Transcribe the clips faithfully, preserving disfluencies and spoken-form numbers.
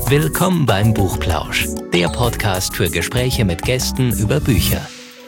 Willkommen beim Buchplausch, der Podcast für Gespräche mit Gästen über Bücher.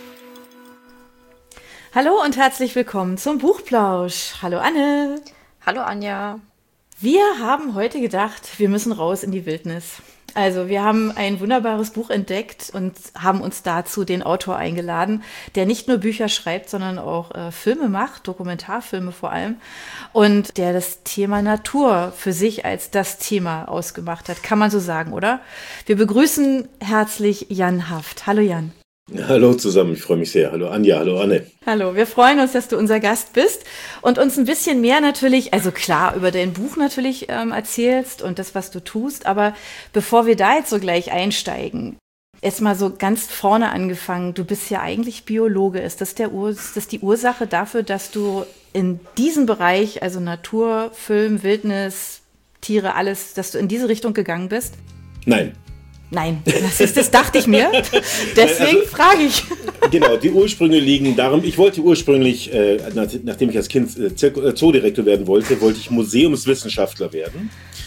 Hallo und herzlich willkommen zum Buchplausch. Hallo Anne. Hallo Anja. Wir haben heute gedacht, wir müssen raus in die Wildnis. Also wir haben ein wunderbares Buch entdeckt und haben uns dazu den Autor eingeladen, der nicht nur Bücher schreibt, sondern auch äh, Filme macht, Dokumentarfilme vor allem, und der das Thema Natur für sich als das Thema ausgemacht hat, kann man so sagen, oder? Wir begrüßen herzlich Jan Haft. Hallo Jan. Hallo zusammen, ich freue mich sehr. Hallo Anja, hallo Anne. Hallo, wir freuen uns, dass du unser Gast bist und uns ein bisschen mehr natürlich, also klar, über dein Buch natürlich ähm, erzählst und das, was du tust. Aber bevor wir da jetzt so gleich einsteigen, erst mal so ganz vorne angefangen. Du bist ja eigentlich Biologe. Ist das, der Ur- ist das die Ursache dafür, dass du in diesem Bereich, also Natur, Film, Wildnis, Tiere, alles, dass du in diese Richtung gegangen bist? Nein. Nein, das, ist, das dachte ich mir. Deswegen also, frage ich. Genau, die Ursprünge liegen darum, ich wollte ursprünglich, äh, nach, nachdem ich als Kind äh, Zoodirektor werden wollte, wollte ich Museumswissenschaftler werden.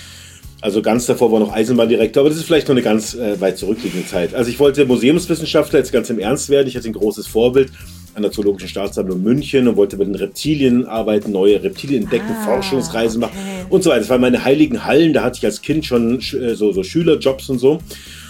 Also ganz davor war noch Eisenbahndirektor, aber das ist vielleicht noch eine ganz äh, weit zurückliegende Zeit. Also ich wollte Museumswissenschaftler jetzt ganz im Ernst werden. Ich hatte ein großes Vorbild an der Zoologischen Staatssammlung München und wollte mit den Reptilien arbeiten, neue Reptilien entdecken, ah, Forschungsreisen okay. machen und so weiter. Das waren meine heiligen Hallen, da hatte ich als Kind schon äh, so, so Schülerjobs und so.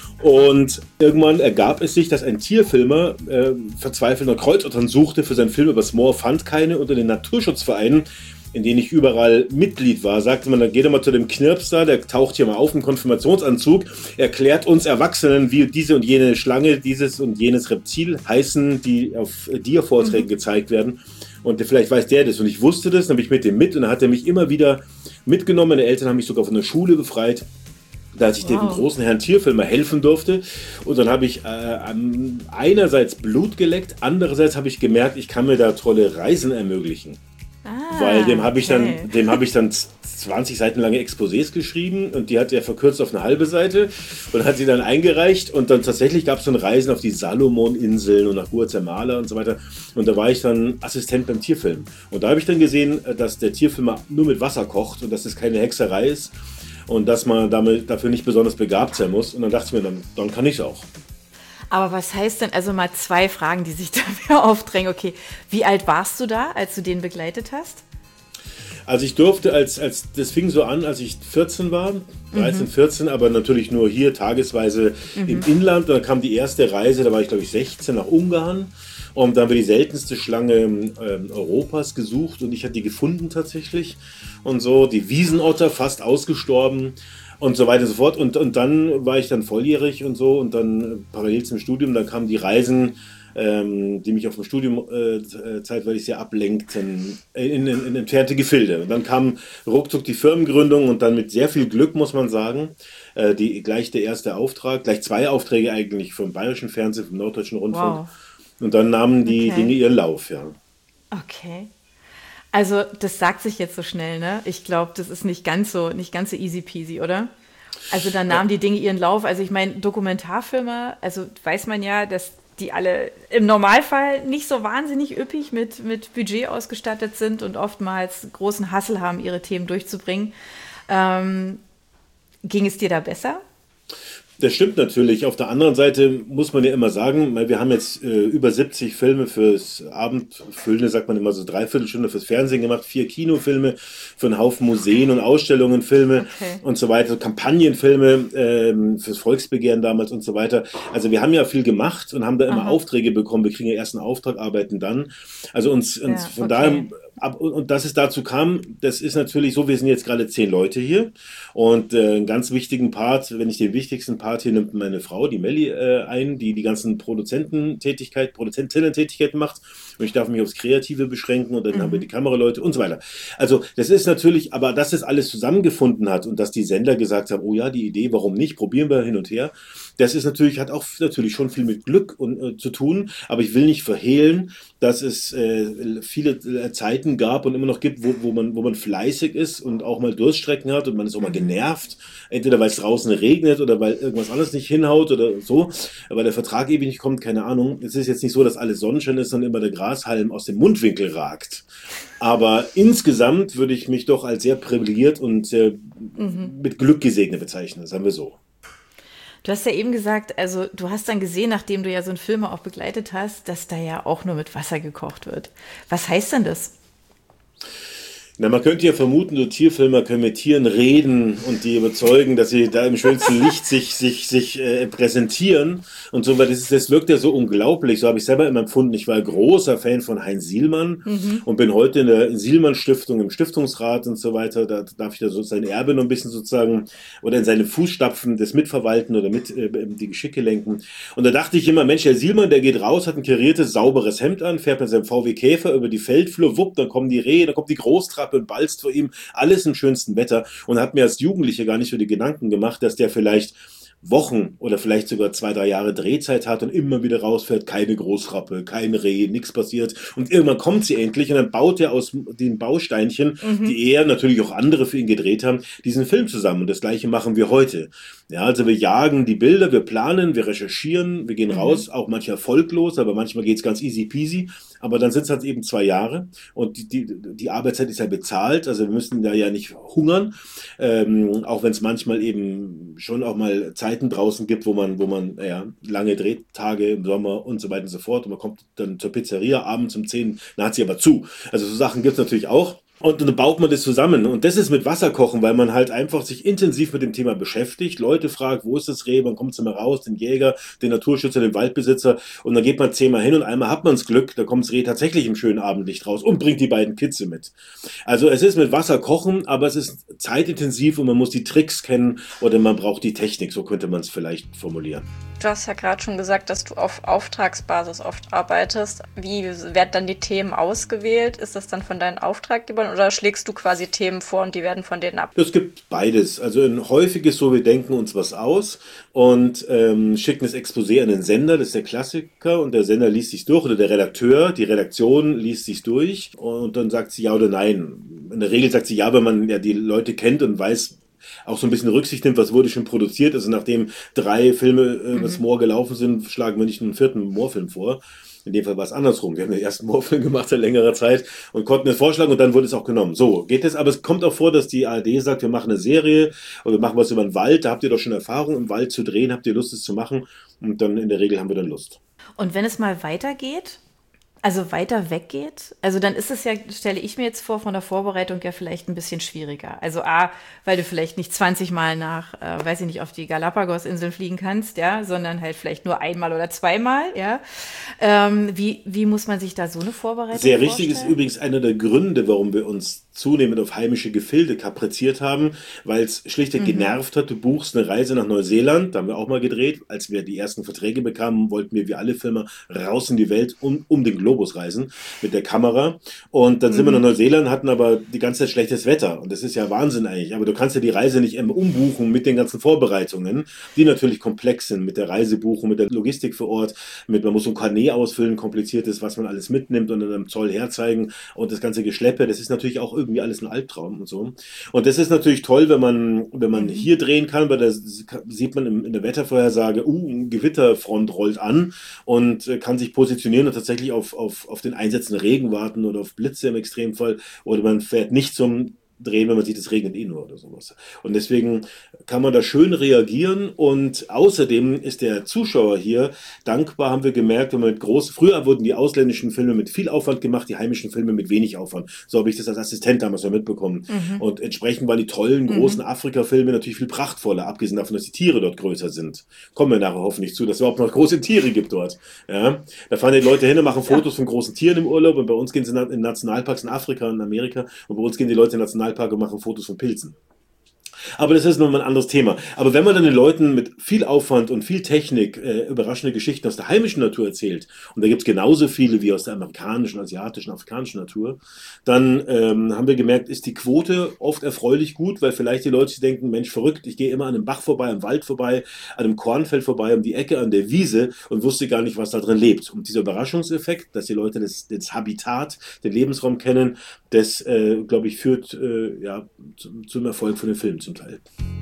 Und irgendwann ergab es sich, dass ein Tierfilmer äh, verzweifelt nach Kreuzottern suchte für seinen Film über das Moor, fand keine. Unter den Naturschutzvereinen, in denen ich überall Mitglied war, sagte man, dann geht er mal zu dem Knirps da, der taucht hier mal auf im Konfirmationsanzug, erklärt uns Erwachsenen, wie diese und jene Schlange, dieses und jenes Reptil heißen, die auf Dia-Vorträgen mhm. gezeigt werden. Und vielleicht weiß der das. Und ich wusste das, dann bin ich mit dem mit und dann hat er mich immer wieder mitgenommen. Meine Eltern haben mich sogar von der Schule befreit, dass ich wow. dem großen Herrn Tierfilmer helfen durfte. Und dann habe ich äh, einerseits Blut geleckt, andererseits habe ich gemerkt, ich kann mir da tolle Reisen ermöglichen. Ah, Weil dem habe ich, okay. dann, dem hab ich dann zwanzig Seiten lange Exposés geschrieben und die hat er verkürzt auf eine halbe Seite und hat sie dann eingereicht und dann tatsächlich gab es dann Reisen auf die Salomon-Inseln und nach Guatemala und so weiter und da war ich dann Assistent beim Tierfilm und da habe ich dann gesehen, dass der Tierfilmer nur mit Wasser kocht und dass das keine Hexerei ist und dass man damit, dafür nicht besonders begabt sein muss und dann dachte ich mir, dann, dann kann ich es auch. Aber was heißt denn, also mal zwei Fragen, die sich dafür aufdrängen. Okay, wie alt warst du da, als du den begleitet hast? Also ich durfte, als, als das fing so an, als ich vierzehn war, dreizehn, mhm. vierzehn, aber natürlich nur hier tagesweise mhm. im Inland. Und dann kam die erste Reise, da war ich glaube ich sechzehn, nach Ungarn. Und da haben wir die seltenste Schlange äh, Europas gesucht und ich hatte die gefunden tatsächlich. Und so, die Wiesenotter, fast ausgestorben. Und so weiter und so fort. Und, und dann war ich dann volljährig und so. Und dann äh, parallel zum Studium, dann kamen die Reisen, ähm, die mich auf dem Studium äh, zeitweilig sehr ablenkten, in, in, in entfernte Gefilde. Und dann kam ruckzuck die Firmengründung und dann mit sehr viel Glück, muss man sagen, äh, die, gleich der erste Auftrag, gleich zwei Aufträge eigentlich vom Bayerischen Fernsehen, vom Norddeutschen Rundfunk. Wow. Und dann nahmen die okay. Dinge ihren Lauf, ja. Okay. Also das sagt sich jetzt so schnell, ne? Ich glaube, das ist nicht ganz so, nicht ganz so easy peasy, oder? Also dann nahmen die Dinge ihren Lauf. Also ich meine, Dokumentarfilme, also weiß man ja, dass die alle im Normalfall nicht so wahnsinnig üppig mit, mit Budget ausgestattet sind und oftmals großen Hassel haben, ihre Themen durchzubringen. Ähm, ging es dir da besser? Das stimmt natürlich. Auf der anderen Seite muss man ja immer sagen, wir haben jetzt äh, über siebzig Filme fürs Abendfüllende, sagt man immer so Dreiviertelstunde fürs Fernsehen gemacht, vier Kinofilme für einen Haufen Museen und Ausstellungen, Filme okay. und so weiter, Kampagnenfilme ähm, fürs Volksbegehren damals und so weiter. Also wir haben ja viel gemacht und haben da immer Aha. Aufträge bekommen. Wir kriegen ja erst einen Auftrag, arbeiten dann. Also uns, uns ja, von okay. daher... Ab, und dass es dazu kam, das ist natürlich so, wir sind jetzt gerade zehn Leute hier und äh, einen ganz wichtigen Part, wenn ich den wichtigsten Part hier nimmt meine Frau, die Melli, äh, ein, die die ganzen Produzententätigkeit, Produzentinnen-Tätigkeit macht und ich darf mich aufs Kreative beschränken und dann mhm. haben wir die Kameraleute und so weiter. Also das ist natürlich, aber dass das alles zusammengefunden hat und dass die Sender gesagt haben, oh ja, die Idee, warum nicht, probieren wir hin und her, das ist natürlich, hat auch natürlich schon viel mit Glück und, äh, zu tun, aber ich will nicht verhehlen, dass es äh, viele äh, Zeiten gab und immer noch gibt, wo, wo, man, wo man fleißig ist und auch mal Durststrecken hat und man ist auch mal genervt, entweder weil es draußen regnet oder weil irgendwas anderes nicht hinhaut oder so, weil der Vertrag ewig nicht kommt, keine Ahnung. Es ist jetzt nicht so, dass alles Sonnenschein ist, sondern immer der Grashalm aus dem Mundwinkel ragt. Aber insgesamt würde ich mich doch als sehr privilegiert und sehr mhm. mit Glück gesegnet bezeichnen, sagen wir so. Du hast ja eben gesagt, also du hast dann gesehen, nachdem du ja so einen Film auch begleitet hast, dass da ja auch nur mit Wasser gekocht wird. Was heißt denn das? Na, man könnte ja vermuten, so Tierfilmer können mit Tieren reden und die überzeugen, dass sie da im schönsten Licht sich, sich, sich äh, präsentieren und so, weil das, ist, das wirkt ja so unglaublich. So habe ich selber immer empfunden. Ich war großer Fan von Heinz Sielmann mhm. und bin heute in der Sielmann-Stiftung, im Stiftungsrat und so weiter. Da darf ich da so sein Erbe noch ein bisschen sozusagen oder in seine Fußstapfen des Mitverwalten oder mit äh, die Geschicke lenken. Und da dachte ich immer, Mensch, der Sielmann, der geht raus, hat ein kariertes, sauberes Hemd an, fährt mit seinem V W Käfer über die Feldflur, wupp, dann kommen die Rehe, dann kommt die Großtrappe und balzt vor ihm, alles im schönsten Wetter und hat mir als Jugendlicher gar nicht so die Gedanken gemacht, dass der vielleicht Wochen oder vielleicht sogar zwei, drei Jahre Drehzeit hat und immer wieder rausfährt, keine Großrappe, kein Reh, nichts passiert und irgendwann kommt sie endlich und dann baut er aus den Bausteinchen, mhm. die er, natürlich auch andere für ihn gedreht haben, diesen Film zusammen und das Gleiche machen wir heute. Ja, also wir jagen die Bilder, wir planen, wir recherchieren, wir gehen mhm. raus, auch manchmal erfolglos, aber manchmal geht's ganz easy peasy, aber dann sind es halt eben zwei Jahre und die, die, die Arbeitszeit ist ja bezahlt, also wir müssen da ja nicht hungern, ähm, auch wenn es manchmal eben schon auch mal Zeiten draußen gibt, wo man, wo man ja, lange Drehtage im Sommer und so weiter und so fort und man kommt dann zur Pizzeria abends um zehn, dann hat sie aber zu. Also so Sachen gibt es natürlich auch. Und dann baut man das zusammen. Und das ist mit Wasserkochen, weil man halt einfach sich intensiv mit dem Thema beschäftigt. Leute fragt, wo ist das Reh? Wann kommt es immer raus? Den Jäger, den Naturschützer, den Waldbesitzer. Und dann geht man zehnmal hin und einmal hat man das Glück, da kommt das Reh tatsächlich im schönen Abendlicht raus und bringt die beiden Kitze mit. Also es ist mit Wasser kochen, aber es ist zeitintensiv und man muss die Tricks kennen oder man braucht die Technik. So könnte man es vielleicht formulieren. Du hast ja gerade schon gesagt, dass du auf Auftragsbasis oft arbeitest. Wie werden dann die Themen ausgewählt? Ist das dann von deinen Auftraggebern oder schlägst du quasi Themen vor und die werden von denen ab? Es gibt beides. Also ein häufiges so, wir denken uns was aus und ähm, schicken das Exposé an den Sender, das ist der Klassiker und der Sender liest sich durch oder der Redakteur, die Redaktion liest sich durch und dann sagt sie ja oder nein. In der Regel sagt sie ja, wenn man ja die Leute kennt und weiß, auch so ein bisschen Rücksicht nimmt, was wurde schon produziert. Also nachdem drei Filme äh, das Moor gelaufen sind, schlagen wir nicht einen vierten Moorfilm vor. In dem Fall war es andersrum. Wir haben den ersten Moorfilm gemacht seit längerer Zeit und konnten es vorschlagen und dann wurde es auch genommen. So geht es, aber es kommt auch vor, dass die A R D sagt, wir machen eine Serie oder wir machen was über den Wald. Da habt ihr doch schon Erfahrung, im Wald zu drehen, habt ihr Lust, es zu machen? Und dann in der Regel haben wir dann Lust. Und wenn es mal weitergeht, also weiter weggeht, also dann ist es ja, stelle ich mir jetzt vor, von der Vorbereitung ja vielleicht ein bisschen schwieriger. Also A, weil du vielleicht nicht zwanzig Mal nach, äh, weiß ich nicht, auf die Galapagos-Inseln fliegen kannst, ja, sondern halt vielleicht nur einmal oder zweimal, ja. Ähm, wie, wie muss man sich da so eine Vorbereitung Sehr vorstellen? richtig, ist übrigens einer der Gründe, warum wir uns zunehmend auf heimische Gefilde kapriziert haben, weil es schlichtweg mhm. genervt hat. Du buchst eine Reise nach Neuseeland, da haben wir auch mal gedreht. Als wir die ersten Verträge bekamen, wollten wir wie alle Filmer raus in die Welt, um, um den Globus reisen mit der Kamera. Und dann mhm. sind wir nach Neuseeland, hatten aber die ganze Zeit schlechtes Wetter. Und das ist ja Wahnsinn eigentlich. Aber du kannst ja die Reise nicht umbuchen mit den ganzen Vorbereitungen, die natürlich komplex sind, mit der Reisebuchung, mit der Logistik vor Ort, mit man muss so ein Carnet ausfüllen, kompliziertes, was man alles mitnimmt und dann am Zoll herzeigen und das ganze Geschleppe. Das ist natürlich auch irgendwie alles ein Albtraum und so. Und das ist natürlich toll, wenn man, wenn man mhm. hier drehen kann, weil da sieht man in der Wettervorhersage, uh, ein Gewitterfront rollt an und kann sich positionieren und tatsächlich auf, auf, auf den einsetzenden Regen warten oder auf Blitze im Extremfall oder man fährt nicht zum Drehen, wenn man sieht, es regnet eh nur oder sowas. Und deswegen kann man da schön reagieren und außerdem ist der Zuschauer hier dankbar, haben wir gemerkt, wenn man mit groß, früher wurden die ausländischen Filme mit viel Aufwand gemacht, die heimischen Filme mit wenig Aufwand. So habe ich das als Assistent damals noch mitbekommen. Mhm. Und entsprechend waren die tollen, großen mhm. Afrika-Filme natürlich viel prachtvoller, abgesehen davon, dass die Tiere dort größer sind. Kommen wir nachher hoffentlich zu, dass es überhaupt noch große Tiere gibt dort. Ja, da fahren die Leute hin und machen Fotos ja. von großen Tieren im Urlaub und bei uns gehen sie in Nationalparks in Afrika und in Amerika und bei uns gehen die Leute in Nationalparks und machen Fotos von Pilzen. Aber das ist nochmal ein anderes Thema. Aber wenn man dann den Leuten mit viel Aufwand und viel Technik äh, überraschende Geschichten aus der heimischen Natur erzählt, und da gibt es genauso viele wie aus der amerikanischen, asiatischen, afrikanischen Natur, dann ähm, haben wir gemerkt, ist die Quote oft erfreulich gut, weil vielleicht die Leute sich denken, Mensch, verrückt, ich gehe immer an einem Bach vorbei, am Wald vorbei, an einem Kornfeld vorbei, um die Ecke, an der Wiese und wusste gar nicht, was da drin lebt. Und dieser Überraschungseffekt, dass die Leute das, das Habitat, den Lebensraum kennen, das, äh, glaube ich, führt äh, ja, zum, zum Erfolg von den Filmen zum Teil.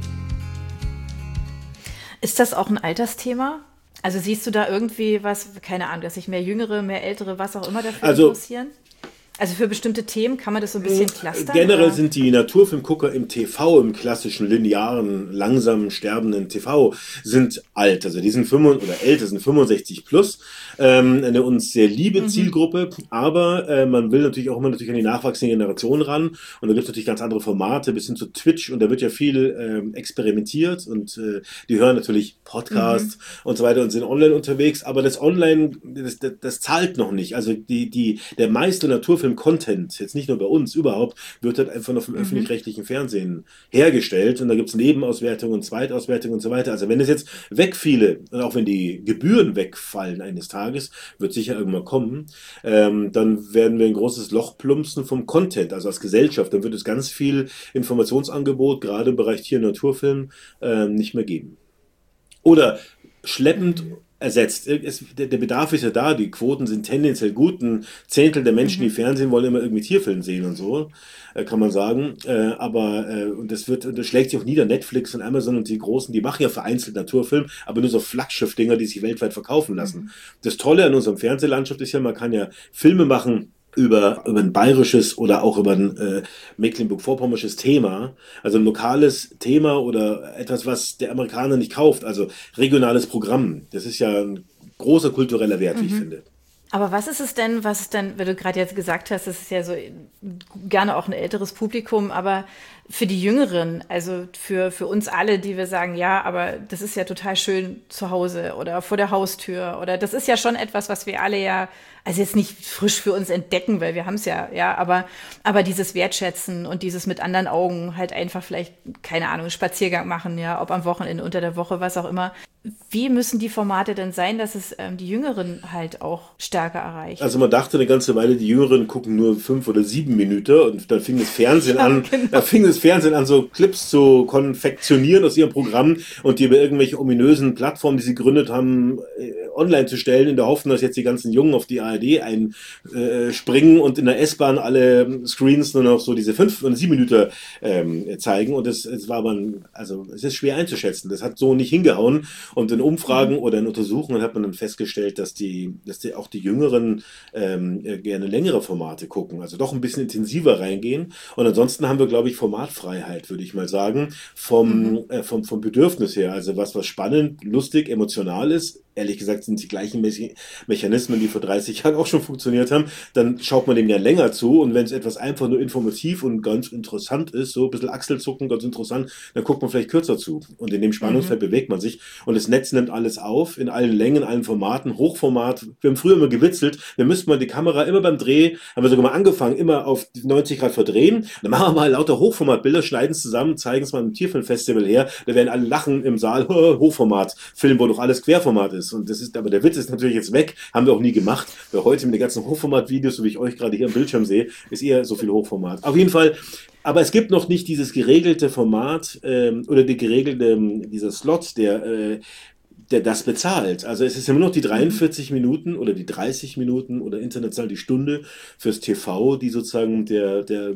Ist das auch ein Altersthema? Also siehst du da irgendwie was, keine Ahnung, dass sich mehr Jüngere, mehr Ältere, was auch immer dafür also, interessieren? Also für bestimmte Themen kann man das so ein bisschen clustern? Generell oder? sind die Naturfilmgucker im T V, im klassischen, linearen, langsam sterbenden T V, sind alt. Also die sind fünfundachtzig oder älter, sind fünfundsechzig plus. Ähm, eine uns sehr liebe mhm. Zielgruppe, aber äh, man will natürlich auch immer natürlich an die nachwachsende Generation ran. Und da gibt es natürlich ganz andere Formate, bis hin zu Twitch. Und da wird ja viel ähm, experimentiert. Und äh, die hören natürlich Podcasts mhm. und so weiter und sind online unterwegs. Aber das Online, das, das, das zahlt noch nicht. Also die, die, der meiste Naturfilm-Content, jetzt nicht nur bei uns, überhaupt, wird halt einfach noch vom mhm. öffentlich-rechtlichen Fernsehen hergestellt. Und da gibt es Nebenauswertungen und Zweitauswertungen und so weiter. Also wenn es jetzt wegfiele, und auch wenn die Gebühren wegfallen eines Tages, wird sicher irgendwann kommen, ähm, dann werden wir ein großes Loch plumpsen vom Content, also als Gesellschaft. Dann wird es ganz viel Informationsangebot, gerade im Bereich Tier- und Naturfilm, ähm, nicht mehr geben. Oder schleppend ersetzt. Es, der, der Bedarf ist ja da, die Quoten sind tendenziell gut. Ein Zehntel der Menschen, mhm. die Fernsehen, wollen immer irgendwie Tierfilm sehen und so, äh, kann man sagen. Äh, aber äh, und das wird, und das schlägt sich auch nieder. Netflix und Amazon und die Großen, die machen ja vereinzelt Naturfilm, aber nur so Flaggschiff-Dinger, die sich weltweit verkaufen lassen. Mhm. Das Tolle an unserem Fernsehlandschaft ist ja, man kann ja Filme machen, über, über ein bayerisches oder auch über ein äh, Mecklenburg-Vorpommersches Thema, also ein lokales Thema oder etwas, was der Amerikaner nicht kauft, also regionales Programm. Das ist ja ein großer kultureller Wert, mhm. wie ich finde. Aber was ist es denn, was ist denn, wenn du gerade jetzt gesagt hast, das ist ja so gerne auch ein älteres Publikum, aber für die Jüngeren, also für, für uns alle, die wir sagen, ja, aber das ist ja total schön zu Hause oder vor der Haustür oder das ist ja schon etwas, was wir alle ja, also jetzt nicht frisch für uns entdecken, weil wir haben es ja, ja, aber, aber dieses Wertschätzen und dieses mit anderen Augen halt einfach vielleicht, keine Ahnung, einen Spaziergang machen, ja, ob am Wochenende, unter der Woche, was auch immer. Wie müssen die Formate denn sein, dass es ähm, die Jüngeren halt auch stärker erreicht? Also man dachte eine ganze Weile, die Jüngeren gucken nur fünf oder sieben Minuten und dann fing das Fernsehen ja, an, genau. da fing das Fernsehen an, so Clips zu konfektionieren aus ihrem Programm und die über irgendwelche ominösen Plattformen, die sie gegründet haben, äh, online zu stellen, in der Hoffnung, dass jetzt die ganzen Jungen auf die A R D einspringen äh, und in der S-Bahn alle Screens nur noch so diese fünf oder sieben Minuten ähm, zeigen. Und das, das war aber, ein, also es ist schwer einzuschätzen. Das hat so nicht hingehauen. Und in Umfragen mhm. oder in Untersuchungen hat man dann festgestellt, dass die, dass die auch die Jüngeren ähm, gerne längere Formate gucken, also doch ein bisschen intensiver reingehen. Und ansonsten haben wir, glaube ich, Formatfreiheit, würde ich mal sagen, vom, mhm. äh, vom, vom Bedürfnis her. Also was, was spannend, lustig, emotional ist. Ehrlich gesagt sind die gleichen Me- Mechanismen, die vor dreißig Jahren auch schon funktioniert haben. Dann schaut man dem ja länger zu. Und wenn es etwas einfach nur informativ und ganz interessant ist, so ein bisschen Achselzucken, ganz interessant, dann guckt man vielleicht kürzer zu. Und in dem Spannungsfeld mhm. bewegt man sich. Und das Netz nimmt alles auf, in allen Längen, allen Formaten, Hochformat. Wir haben früher immer gewitzelt, wir müssten mal die Kamera immer beim Dreh, haben wir sogar mal angefangen, immer auf neunzig Grad verdrehen. Dann machen wir mal lauter Hochformatbilder, schneiden es zusammen, zeigen es mal im Tierfilmfestival her. Da werden alle lachen im Saal, Hochformat, Film, wo doch alles Querformat ist. Und das ist, aber der Witz ist natürlich jetzt weg, haben wir auch nie gemacht, weil heute mit den ganzen Hochformat-Videos, so wie ich euch gerade hier am Bildschirm sehe, ist eher so viel Hochformat. Auf jeden Fall, aber es gibt noch nicht dieses geregelte Format ähm, oder die geregelte, dieser Slot, der, äh, der das bezahlt. Also es ist immer noch die dreiundvierzig Minuten oder die dreißig Minuten oder international die Stunde fürs T V, die sozusagen der, der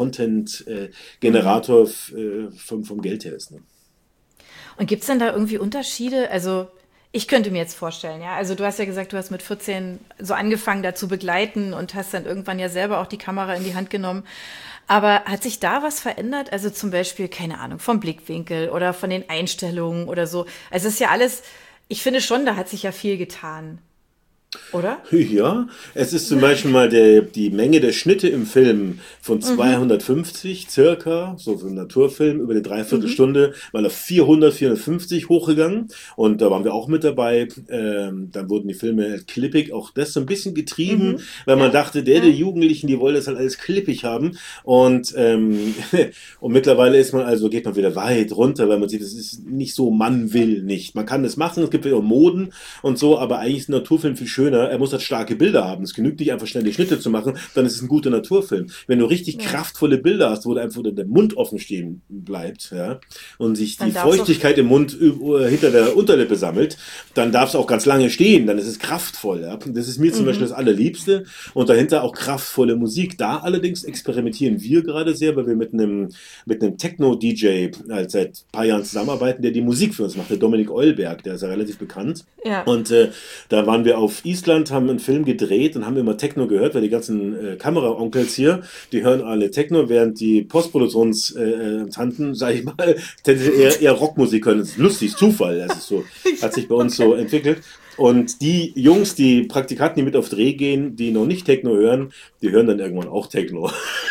Grund-Content-Generator äh, vom, vom Geld her ist. Ne? Und gibt es denn da irgendwie Unterschiede? Also ich könnte mir jetzt vorstellen, ja, also du hast ja gesagt, du hast mit vierzehn so angefangen, da zu begleiten und hast dann irgendwann ja selber auch die Kamera in die Hand genommen. Aber hat sich da was verändert? Also zum Beispiel, keine Ahnung, vom Blickwinkel oder von den Einstellungen oder so. Also es ist ja alles, ich finde schon, da hat sich ja viel getan. Oder? Ja, es ist zum Beispiel mal der, die Menge der Schnitte im Film von zweihundertfünfzig mhm. circa, so für einen Naturfilm, über eine Dreiviertelstunde, mhm. mal auf vierhundert, vierhundertfünfzig hochgegangen. Und da waren wir auch mit dabei. Ähm, dann wurden die Filme clippig, auch das so ein bisschen getrieben, mhm. weil man ja. dachte, der, ja. der Jugendlichen, die wollen das halt alles clippig haben. Und, ähm, und mittlerweile ist man also, geht man wieder weit runter, weil man sieht, das ist nicht so, man will nicht. Man kann das machen, es gibt ja auch Moden und so, aber eigentlich ist ein Naturfilm viel schöner. Er muss halt starke Bilder haben. Es genügt nicht einfach schnell die Schnitte zu machen, dann ist es ein guter Naturfilm. Wenn du richtig ja. kraftvolle Bilder hast, wo du einfach der Mund offen stehen bleibt, ja, und sich die Feuchtigkeit im Mund hinter der Unterlippe sammelt, dann darf es auch ganz lange stehen, dann ist es kraftvoll. Ja. Das ist mir zum mhm. Beispiel das Allerliebste. Und dahinter auch kraftvolle Musik. Da allerdings experimentieren wir gerade sehr, weil wir mit einem mit einem Techno-D J halt seit ein paar Jahren zusammenarbeiten, der die Musik für uns macht, der Dominik Eulberg, der ist ja relativ bekannt. Ja. Und äh, da waren wir auf Island, haben einen Film gedreht und haben immer Techno gehört, weil die ganzen äh, Kameraonkels hier, die hören alle Techno, während die Postproduktionstanten, äh, sag ich mal, eher, eher Rockmusik hören. Das ist lustig, ist Zufall. Das ist so, hat sich bei uns so entwickelt. Und die Jungs, die Praktikanten, die mit auf Dreh gehen, die noch nicht Techno hören, die hören dann irgendwann auch Techno.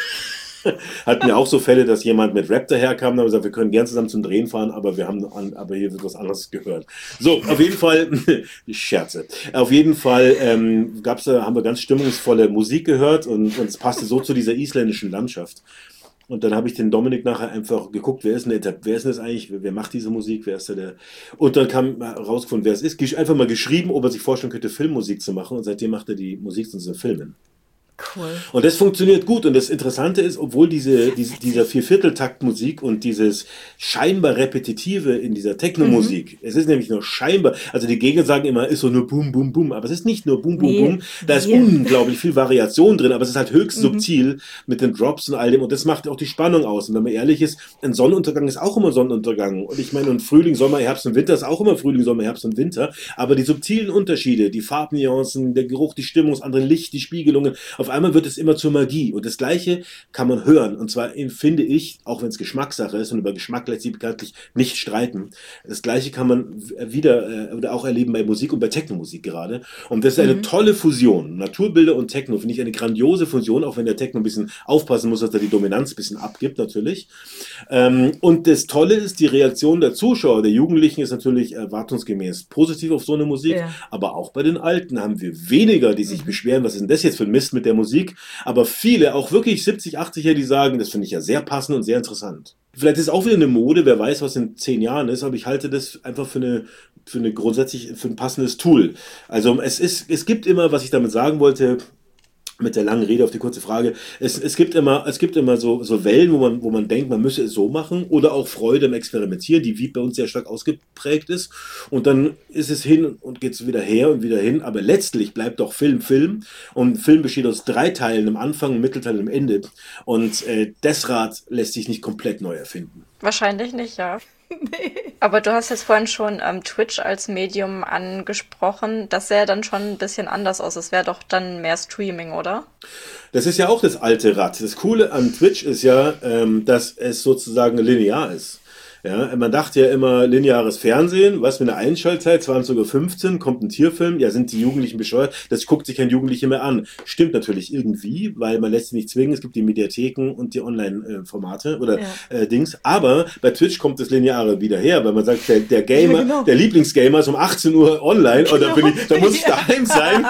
Hatten wir auch so Fälle, dass jemand mit Rap daherkam und haben gesagt, wir können gern zusammen zum Drehen fahren, aber wir haben an, aber hier wird was anderes gehört. So, auf jeden Fall, ich scherze. Auf jeden Fall ähm, gab's da, haben wir ganz stimmungsvolle Musik gehört und, und es passte so zu dieser isländischen Landschaft. Und dann habe ich den Dominik nachher einfach geguckt, wer ist denn der, wer ist denn das eigentlich, wer, wer macht diese Musik, wer ist da der, und dann kam rausgefunden, wer es ist, einfach mal geschrieben, ob er sich vorstellen könnte, Filmmusik zu machen und seitdem macht er die Musik zu unseren Filmen. Cool. Und das funktioniert gut. Und das Interessante ist, obwohl diese, diese dieser Viervierteltakt-Musik und dieses scheinbar Repetitive in dieser Techno-Musik, mhm. es ist nämlich nur scheinbar, also die Gegner sagen immer, ist so nur Boom, Boom, Boom, aber es ist nicht nur Boom, Boom, nee. Boom, da ist nee. unglaublich viel Variation drin, aber es ist halt höchst mhm. subtil mit den Drops und all dem und das macht auch die Spannung aus. Und wenn man ehrlich ist, ein Sonnenuntergang ist auch immer Sonnenuntergang. Und ich meine, und Frühling, Sommer, Herbst und Winter ist auch immer Frühling, Sommer, Herbst und Winter, aber die subtilen Unterschiede, die Farbnuancen, der Geruch, die Stimmung, das andere Licht, die Spiegelungen, auf einmal wird es immer zur Magie. Und das Gleiche kann man hören. Und zwar finde ich, auch wenn es Geschmackssache ist und über Geschmack lässt sich bekanntlich nicht streiten, das Gleiche kann man wieder äh, oder auch erleben bei Musik und bei Techno-Musik gerade. Und das ist eine mhm. tolle Fusion. Naturbilder und Techno finde ich eine grandiose Fusion, auch wenn der Techno ein bisschen aufpassen muss, dass er die Dominanz ein bisschen abgibt, natürlich. Ähm, und das Tolle ist, die Reaktion der Zuschauer, der Jugendlichen ist natürlich erwartungsgemäß positiv auf so eine Musik, ja. aber auch bei den Alten haben wir weniger, die sich mhm. beschweren, was ist denn das jetzt für ein Mist mit der Musik? Aber viele, auch wirklich siebzig, achtziger, die sagen, das finde ich ja sehr passend und sehr interessant. Vielleicht ist es auch wieder eine Mode, wer weiß, was in zehn Jahren ist, aber ich halte das einfach für eine, für eine grundsätzlich, für ein passendes Tool. Also es ist, es gibt immer, was ich damit sagen wollte, mit der langen Rede auf die kurze Frage, es, es gibt immer, es gibt immer so, so Wellen, wo man, wo man denkt, man müsse es so machen oder auch Freude im Experimentieren, die wie bei uns sehr stark ausgeprägt ist und dann ist es hin und geht es wieder her und wieder hin, aber letztlich bleibt doch Film Film und Film besteht aus drei Teilen, einem Anfang, einem Mittelteil und einem Ende und äh, das Rad lässt sich nicht komplett neu erfinden. Wahrscheinlich nicht, ja. Nee. Aber du hast jetzt vorhin schon ähm, Twitch als Medium angesprochen. Das sähe dann schon ein bisschen anders aus. Es wäre doch dann mehr Streaming, oder? Das ist ja auch das alte Rad. Das Coole an Twitch ist ja, ähm, dass es sozusagen linear ist. Ja, man dachte ja immer, lineares Fernsehen, was mit einer Einschaltzeit, zwanzig Uhr fünfzehn, kommt ein Tierfilm, ja, sind die Jugendlichen bescheuert, das guckt sich kein Jugendlicher mehr an. Stimmt natürlich irgendwie, weil man lässt sich nicht zwingen, es gibt die Mediatheken und die Online-Formate oder ja. äh, Dings, aber bei Twitch kommt das Lineare wieder her, weil man sagt, der, der Gamer, ja, genau. der Lieblingsgamer ist um achtzehn Uhr online genau. und da, bin ich, da muss ich daheim sein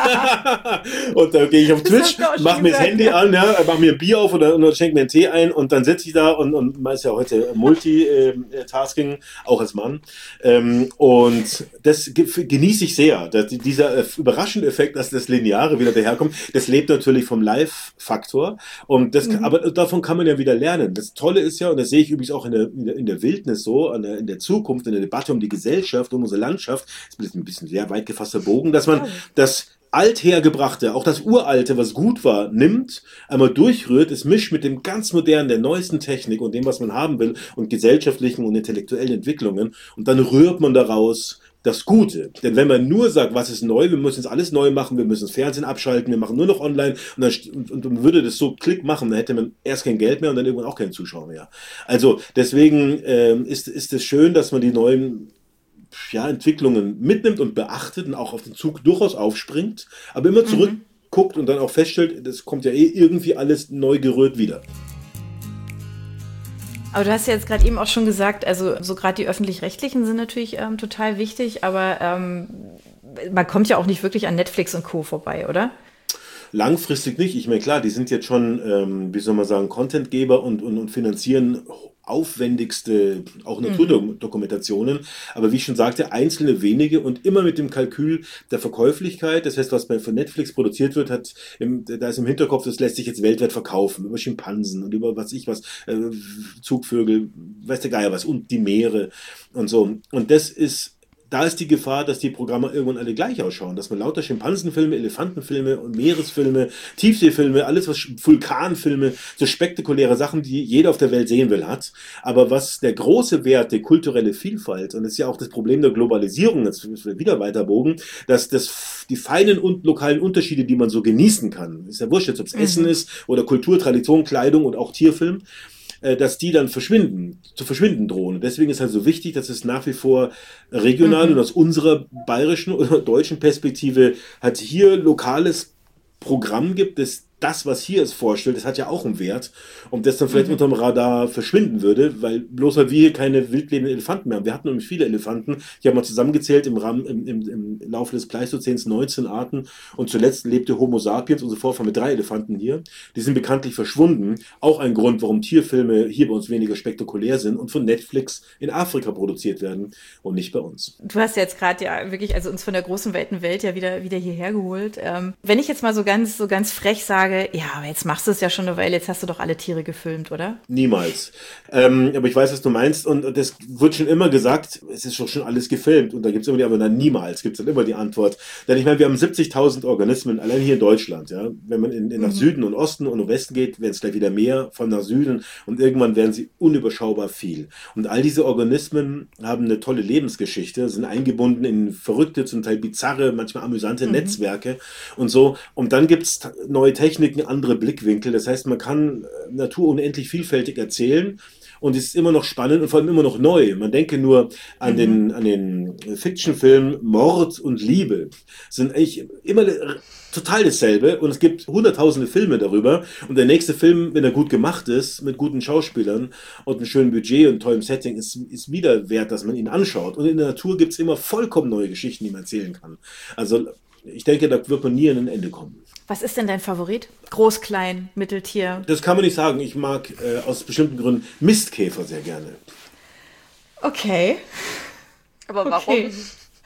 und da gehe ich auf Twitch, mach mir das Handy an, ja, mach mir ein Bier auf oder, oder schenk mir einen Tee ein und dann sitze ich da und, und man ist ja heute Multi- äh, Tasking, auch als Mann. Ähm, und das ge- genieße ich sehr. Dass dieser äh, überraschende Effekt, dass das Lineare wieder daherkommt, das lebt natürlich vom Live-Faktor. Und das, mhm. aber davon kann man ja wieder lernen. Das Tolle ist ja, und das sehe ich übrigens auch in der, in der, in der Wildnis so, an der, in der Zukunft, in der Debatte um die Gesellschaft, um unsere Landschaft, das ist ein bisschen sehr weit gefasster Bogen, dass man das althergebrachte, auch das Uralte, was gut war, nimmt, einmal durchrührt, es mischt mit dem ganz modernen, der neuesten Technik und dem, was man haben will und gesellschaftlichen und intellektuellen Entwicklungen und dann rührt man daraus das Gute. Denn wenn man nur sagt, was ist neu, wir müssen jetzt alles neu machen, wir müssen das Fernsehen abschalten, wir machen nur noch online und dann und, und, und würde das so Klick machen, dann hätte man erst kein Geld mehr und dann irgendwann auch keinen Zuschauer mehr. Also deswegen ähm, ist, ist es schön, dass man die neuen ja, Entwicklungen mitnimmt und beachtet und auch auf den Zug durchaus aufspringt, aber immer zurückguckt mhm. und dann auch feststellt, das kommt ja eh irgendwie alles neu gerührt wieder. Aber du hast ja jetzt gerade eben auch schon gesagt, also so gerade die Öffentlich-Rechtlichen sind natürlich ähm, total wichtig, aber ähm, man kommt ja auch nicht wirklich an Netflix und Co. vorbei, oder? Langfristig nicht. Ich meine, klar, die sind jetzt schon, ähm, wie soll man sagen, Contentgeber und, und, und finanzieren aufwendigste, auch Naturdokumentationen, mhm. aber wie ich schon sagte, einzelne wenige und immer mit dem Kalkül der Verkäuflichkeit. Das heißt, was bei von Netflix produziert wird, hat im, da ist im Hinterkopf, das lässt sich jetzt weltweit verkaufen, über Schimpansen und über was ich was, äh, Zugvögel, weiß der Geier was, und die Meere und so. Und das ist da ist die Gefahr, dass die Programme irgendwann alle gleich ausschauen, dass man lauter Schimpansenfilme, Elefantenfilme und Meeresfilme, Tiefseefilme, alles was Vulkanfilme, so spektakuläre Sachen, die jeder auf der Welt sehen will, hat. Aber was der große Wert, die kulturelle Vielfalt, und das ist ja auch das Problem der Globalisierung, jetzt müssen wir wieder weiterbogen, dass das, die feinen und lokalen Unterschiede, die man so genießen kann, ist ja wurscht jetzt, ob es mhm. Essen ist oder Kultur, Tradition, Kleidung und auch Tierfilm, dass die dann verschwinden, zu verschwinden drohen. Deswegen ist halt so wichtig, dass es nach wie vor regional mhm. und aus unserer bayerischen oder deutschen Perspektive halt hier lokales Programm gibt, das das, was hier es vorstellt, das hat ja auch einen Wert, und das dann vielleicht mhm. unterm Radar verschwinden würde, weil bloß weil wir hier keine wildlebenden Elefanten mehr haben. Wir hatten nämlich viele Elefanten. Ich habe mal zusammengezählt, im, Rahmen, im, im, im Laufe des Pleistozäns neunzehn Arten, und zuletzt lebte Homo sapiens, unser Vorfahren, mit drei Elefanten hier. Die sind bekanntlich verschwunden. Auch ein Grund, warum Tierfilme hier bei uns weniger spektakulär sind und von Netflix in Afrika produziert werden und nicht bei uns. Du hast ja jetzt gerade ja wirklich, also uns von der großen, weiten Welt ja wieder, wieder hierher geholt. Ähm, wenn ich jetzt mal so ganz, so ganz frech sage, ja, aber jetzt machst du es ja schon eine Weile, jetzt hast du doch alle Tiere gefilmt, oder? Niemals. Ähm, aber ich weiß, was du meinst, und das wird schon immer gesagt, es ist doch schon alles gefilmt, und da gibt es immer die, aber dann niemals gibt es dann immer die Antwort. Denn ich meine, wir haben siebzigtausend Organismen, allein hier in Deutschland, ja. Wenn man in, in nach mhm. Süden und Osten und Westen geht, werden es gleich wieder mehr von nach Süden, und irgendwann werden sie unüberschaubar viel. Und all diese Organismen haben eine tolle Lebensgeschichte, sind eingebunden in verrückte, zum Teil bizarre, manchmal amüsante mhm. Netzwerke und so. Und dann gibt es neue Techniken, andere Blickwinkel. Das heißt, man kann Natur unendlich vielfältig erzählen, und es ist immer noch spannend und vor allem immer noch neu. Man denke nur an mhm. den, an den Fiction-Film Mord und Liebe. Sind eigentlich immer total dasselbe, und es gibt hunderttausende Filme darüber, und der nächste Film, wenn er gut gemacht ist, mit guten Schauspielern und einem schönen Budget und tollem Setting, ist, ist wieder wert, dass man ihn anschaut. Und in der Natur gibt es immer vollkommen neue Geschichten, die man erzählen kann. Also ich denke, da wird man nie an ein Ende kommen. Was ist denn dein Favorit? Groß, klein, Mitteltier? Das kann man nicht sagen. Ich mag äh, aus bestimmten Gründen Mistkäfer sehr gerne. Okay. Aber warum? Okay.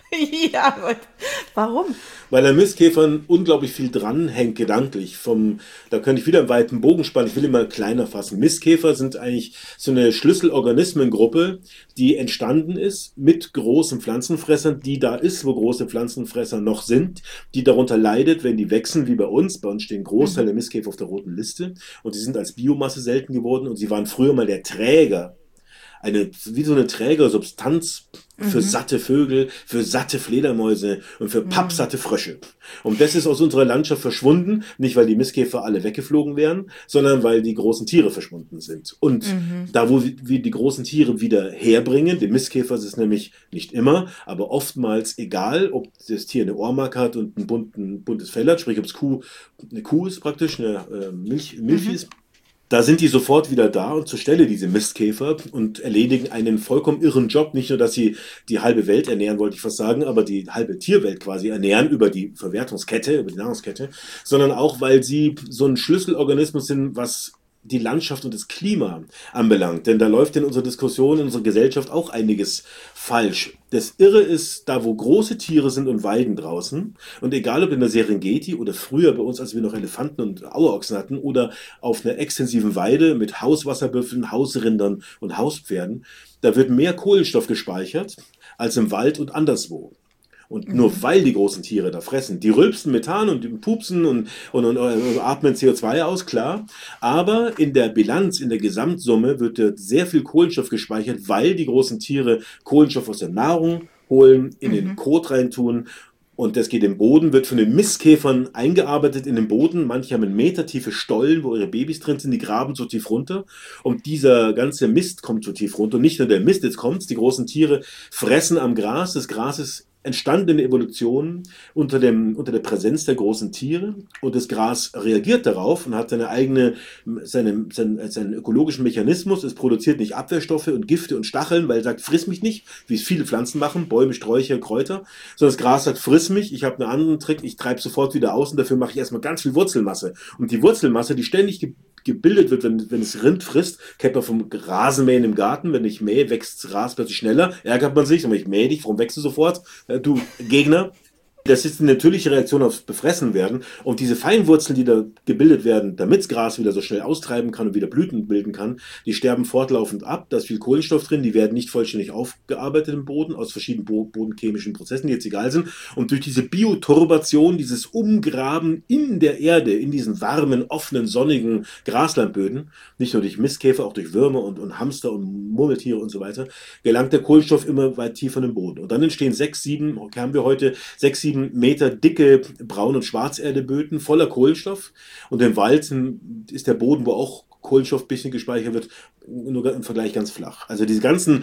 Ja, aber warum? Weil an Mistkäfern unglaublich viel dranhängt, gedanklich. Vom, da könnte ich wieder einen weiten Bogen spannen. Ich will ihn mal kleiner fassen. Mistkäfer sind eigentlich so eine Schlüsselorganismengruppe, die entstanden ist mit großen Pflanzenfressern, die da ist, wo große Pflanzenfresser noch sind, die darunter leidet, wenn die wachsen, wie bei uns. Bei uns stehen Großteil der Mistkäfer auf der roten Liste, und die sind als Biomasse selten geworden, und sie waren früher mal der Träger. Eine, wie so eine Trägersubstanz für mhm. satte Vögel, für satte Fledermäuse und für pappsatte Frösche. Und das ist aus unserer Landschaft verschwunden, nicht weil die Mistkäfer alle weggeflogen wären, sondern weil die großen Tiere verschwunden sind. Und mhm. da, wo wir die großen Tiere wieder herbringen, dem Mistkäfer ist es nämlich nicht immer, aber oftmals egal, ob das Tier eine Ohrmarke hat und ein bunten, buntes Fell hat, sprich ob es Kuh, eine Kuh ist praktisch, eine äh, Milch, Milch mhm. ist. Da sind die sofort wieder da und zur Stelle, diese Mistkäfer, und erledigen einen vollkommen irren Job. Nicht nur, dass sie die halbe Welt ernähren, wollte ich fast sagen, aber die halbe Tierwelt quasi ernähren über die Verwertungskette, über die Nahrungskette, sondern auch, weil sie so ein Schlüsselorganismus sind, was die Landschaft und das Klima anbelangt. Denn da läuft in unserer Diskussion, in unserer Gesellschaft auch einiges falsch. Das Irre ist, da wo große Tiere sind und weiden draußen, und egal ob in der Serengeti oder früher bei uns, als wir noch Elefanten und Auerochsen hatten, oder auf einer extensiven Weide mit Hauswasserbüffeln, Hausrindern und Hauspferden, da wird mehr Kohlenstoff gespeichert als im Wald und anderswo. Und nur mhm. weil die großen Tiere da fressen, die rülpsen Methan und die pupsen und, und, und, und atmen C O zwei aus, klar. Aber in der Bilanz, in der Gesamtsumme wird dort sehr viel Kohlenstoff gespeichert, weil die großen Tiere Kohlenstoff aus der Nahrung holen, in mhm. den Kot reintun. Und das geht im Boden, wird von den Mistkäfern eingearbeitet in den Boden. Manche haben einen Meter tiefe Stollen, wo ihre Babys drin sind, die graben so tief runter. Und dieser ganze Mist kommt so tief runter. Und nicht nur der Mist, jetzt kommt's, die großen Tiere fressen am Gras. Das Gras ist entstanden in der Evolution unter, dem, unter der Präsenz der großen Tiere, und das Gras reagiert darauf und hat seine eigene, seine, seinen, seinen ökologischen Mechanismus. Es produziert nicht Abwehrstoffe und Gifte und Stacheln, weil es sagt, friss mich nicht, wie es viele Pflanzen machen, Bäume, Sträucher, Kräuter, sondern das Gras sagt, friss mich, ich habe einen anderen Trick, ich treibe sofort wieder aus, und dafür mache ich erstmal ganz viel Wurzelmasse. Und die Wurzelmasse, die ständig ge- gebildet wird, wenn, wenn es Rind frisst, kennt man vom Rasenmähen im Garten, wenn ich mähe, wächst das Gras plötzlich schneller, ärgert man sich, aber ich mähe dich, warum wächst du sofort? Du Gegner. Das ist eine natürliche Reaktion aufs Befressenwerden. Und diese Feinwurzeln, die da gebildet werden, damit das Gras wieder so schnell austreiben kann und wieder Blüten bilden kann, die sterben fortlaufend ab. Da ist viel Kohlenstoff drin. Die werden nicht vollständig aufgearbeitet im Boden aus verschiedenen bodenchemischen Prozessen, die jetzt egal sind. Und durch diese Bioturbation, dieses Umgraben in der Erde, in diesen warmen, offenen, sonnigen Graslandböden, nicht nur durch Mistkäfer, auch durch Würmer und, und Hamster und Murmeltiere und so weiter, gelangt der Kohlenstoff immer weit tiefer in den Boden. Und dann entstehen sechs, sieben, haben wir heute sechs, sieben Meter dicke Braun- und Schwarzerdeböden voller Kohlenstoff. Und im Wald ist der Boden, wo auch Kohlenstoff ein bisschen gespeichert wird, nur im Vergleich ganz flach. Also diese ganzen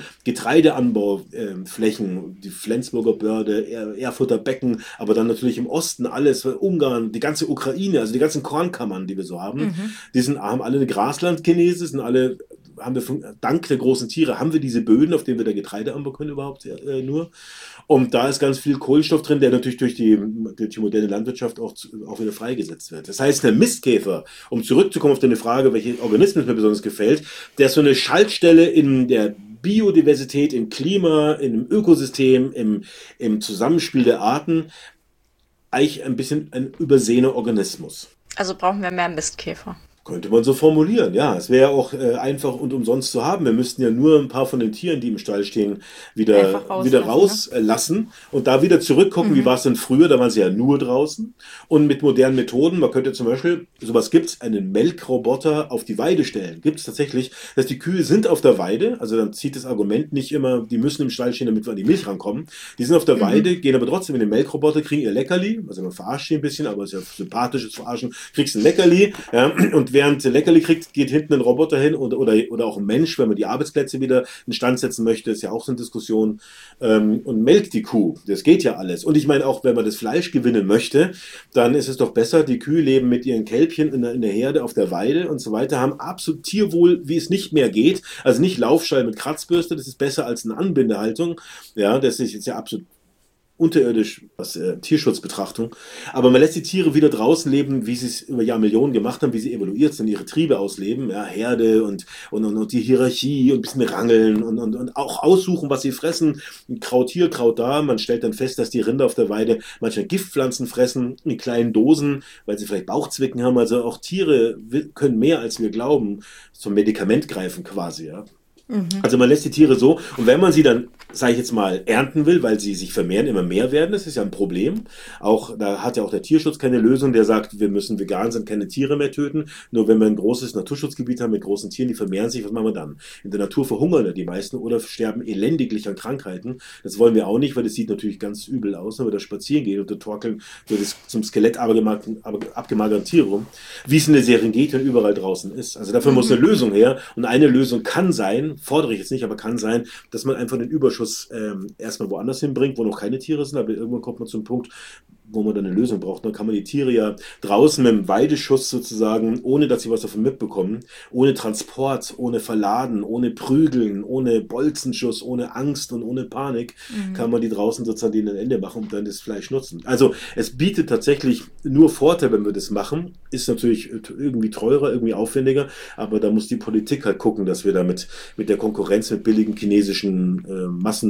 Getreideanbauflächen, die Flensburger Börde, Erfurter Becken, aber dann natürlich im Osten alles, Ungarn, die ganze Ukraine, also die ganzen Kornkammern, die wir so haben, mhm. die sind, haben alle eine Graslandkinese, sind alle, haben wir, dank der großen Tiere, haben wir diese Böden, auf denen wir da Getreide anbauen können überhaupt äh, nur. Und da ist ganz viel Kohlenstoff drin, der natürlich durch die, durch die moderne Landwirtschaft auch, auch wieder freigesetzt wird. Das heißt, der Mistkäfer, um zurückzukommen auf deine Frage, welche Organismus mir besonders gefällt, der ist so eine Schaltstelle in der Biodiversität, im Klima, im Ökosystem, im, im Zusammenspiel der Arten, eigentlich ein bisschen ein übersehener Organismus. Also brauchen wir mehr Mistkäfer. Könnte man so formulieren, ja. Es wäre auch äh, einfach und umsonst zu haben. Wir müssten ja nur ein paar von den Tieren, die im Stall stehen, wieder, wieder rauslassen ne? und da wieder zurückgucken, mhm. wie war es denn früher, da waren sie ja nur draußen. Und mit modernen Methoden, man könnte zum Beispiel, sowas gibt es, einen Melkroboter auf die Weide stellen. Gibt es tatsächlich, dass die Kühe sind auf der Weide, also dann zieht das Argument nicht immer, die müssen im Stall stehen, damit wir an die Milch rankommen. Die sind auf der mhm. Weide, gehen aber trotzdem in den Melkroboter, kriegen ihr Leckerli, also man verarscht sie ein bisschen, aber es ist ja sympathisches Verarschen, kriegst ein Leckerli, ja, und während Leckerli kriegt, geht hinten ein Roboter hin oder, oder, oder auch ein Mensch, wenn man die Arbeitsplätze wieder instand setzen möchte, ist ja auch so eine Diskussion, ähm, und melkt die Kuh. Das geht ja alles. Und ich meine auch, wenn man das Fleisch gewinnen möchte, dann ist es doch besser, die Kühe leben mit ihren Kälbchen in der, in der Herde auf der Weide und so weiter, haben absolut Tierwohl, wie es nicht mehr geht. Also nicht Laufstall mit Kratzbürste, das ist besser als eine Anbindehaltung. Ja, das ist jetzt ja absolut unterirdisch, was äh, Tierschutzbetrachtung. Aber man lässt die Tiere wieder draußen leben, wie sie es über Jahrmillionen gemacht haben, wie sie evoluiert sind, ihre Triebe ausleben, ja, Herde und, und, und, und die Hierarchie und ein bisschen rangeln und, und, und auch aussuchen, was sie fressen. Kraut hier, Kraut da. Man stellt dann fest, dass die Rinder auf der Weide manchmal Giftpflanzen fressen, in kleinen Dosen, weil sie vielleicht Bauchzwicken haben. Also auch Tiere können mehr, als wir glauben, zum Medikament greifen quasi, ja. Mhm. Also man lässt die Tiere so, und wenn man sie dann, sage ich jetzt mal, ernten will, weil sie sich vermehren, immer mehr werden, das ist ja ein Problem. Auch da hat ja auch der Tierschutz keine Lösung, der sagt, wir müssen vegan sein, keine Tiere mehr töten. Nur wenn wir ein großes Naturschutzgebiet haben mit großen Tieren, die vermehren sich, was machen wir dann? In der Natur verhungern ja die meisten oder sterben elendiglich an Krankheiten. Das wollen wir auch nicht, weil das sieht natürlich ganz übel aus, wenn wir da spazieren gehen und da torkeln wir das zum Skelett abgemagerten, abgemagerten Tier rum, wie es in der Serengeti und überall draußen ist. Also dafür mhm. muss eine Lösung her, und eine Lösung kann sein, fordere ich jetzt nicht, aber kann sein, dass man einfach den Überschuss ähm, erstmal woanders hinbringt, wo noch keine Tiere sind, aber irgendwann kommt man zum Punkt, wo man dann eine Lösung braucht. Dann kann man die Tiere ja draußen mit dem Weideschuss sozusagen, ohne dass sie was davon mitbekommen, ohne Transport, ohne Verladen, ohne Prügeln, ohne Bolzenschuss, ohne Angst und ohne Panik, mhm. kann man die draußen sozusagen denen ein Ende machen und dann das Fleisch nutzen. Also es bietet tatsächlich nur Vorteil, wenn wir das machen. Ist natürlich irgendwie teurer, irgendwie aufwendiger, aber da muss die Politik halt gucken, dass wir damit mit der Konkurrenz mit billigem chinesischen äh,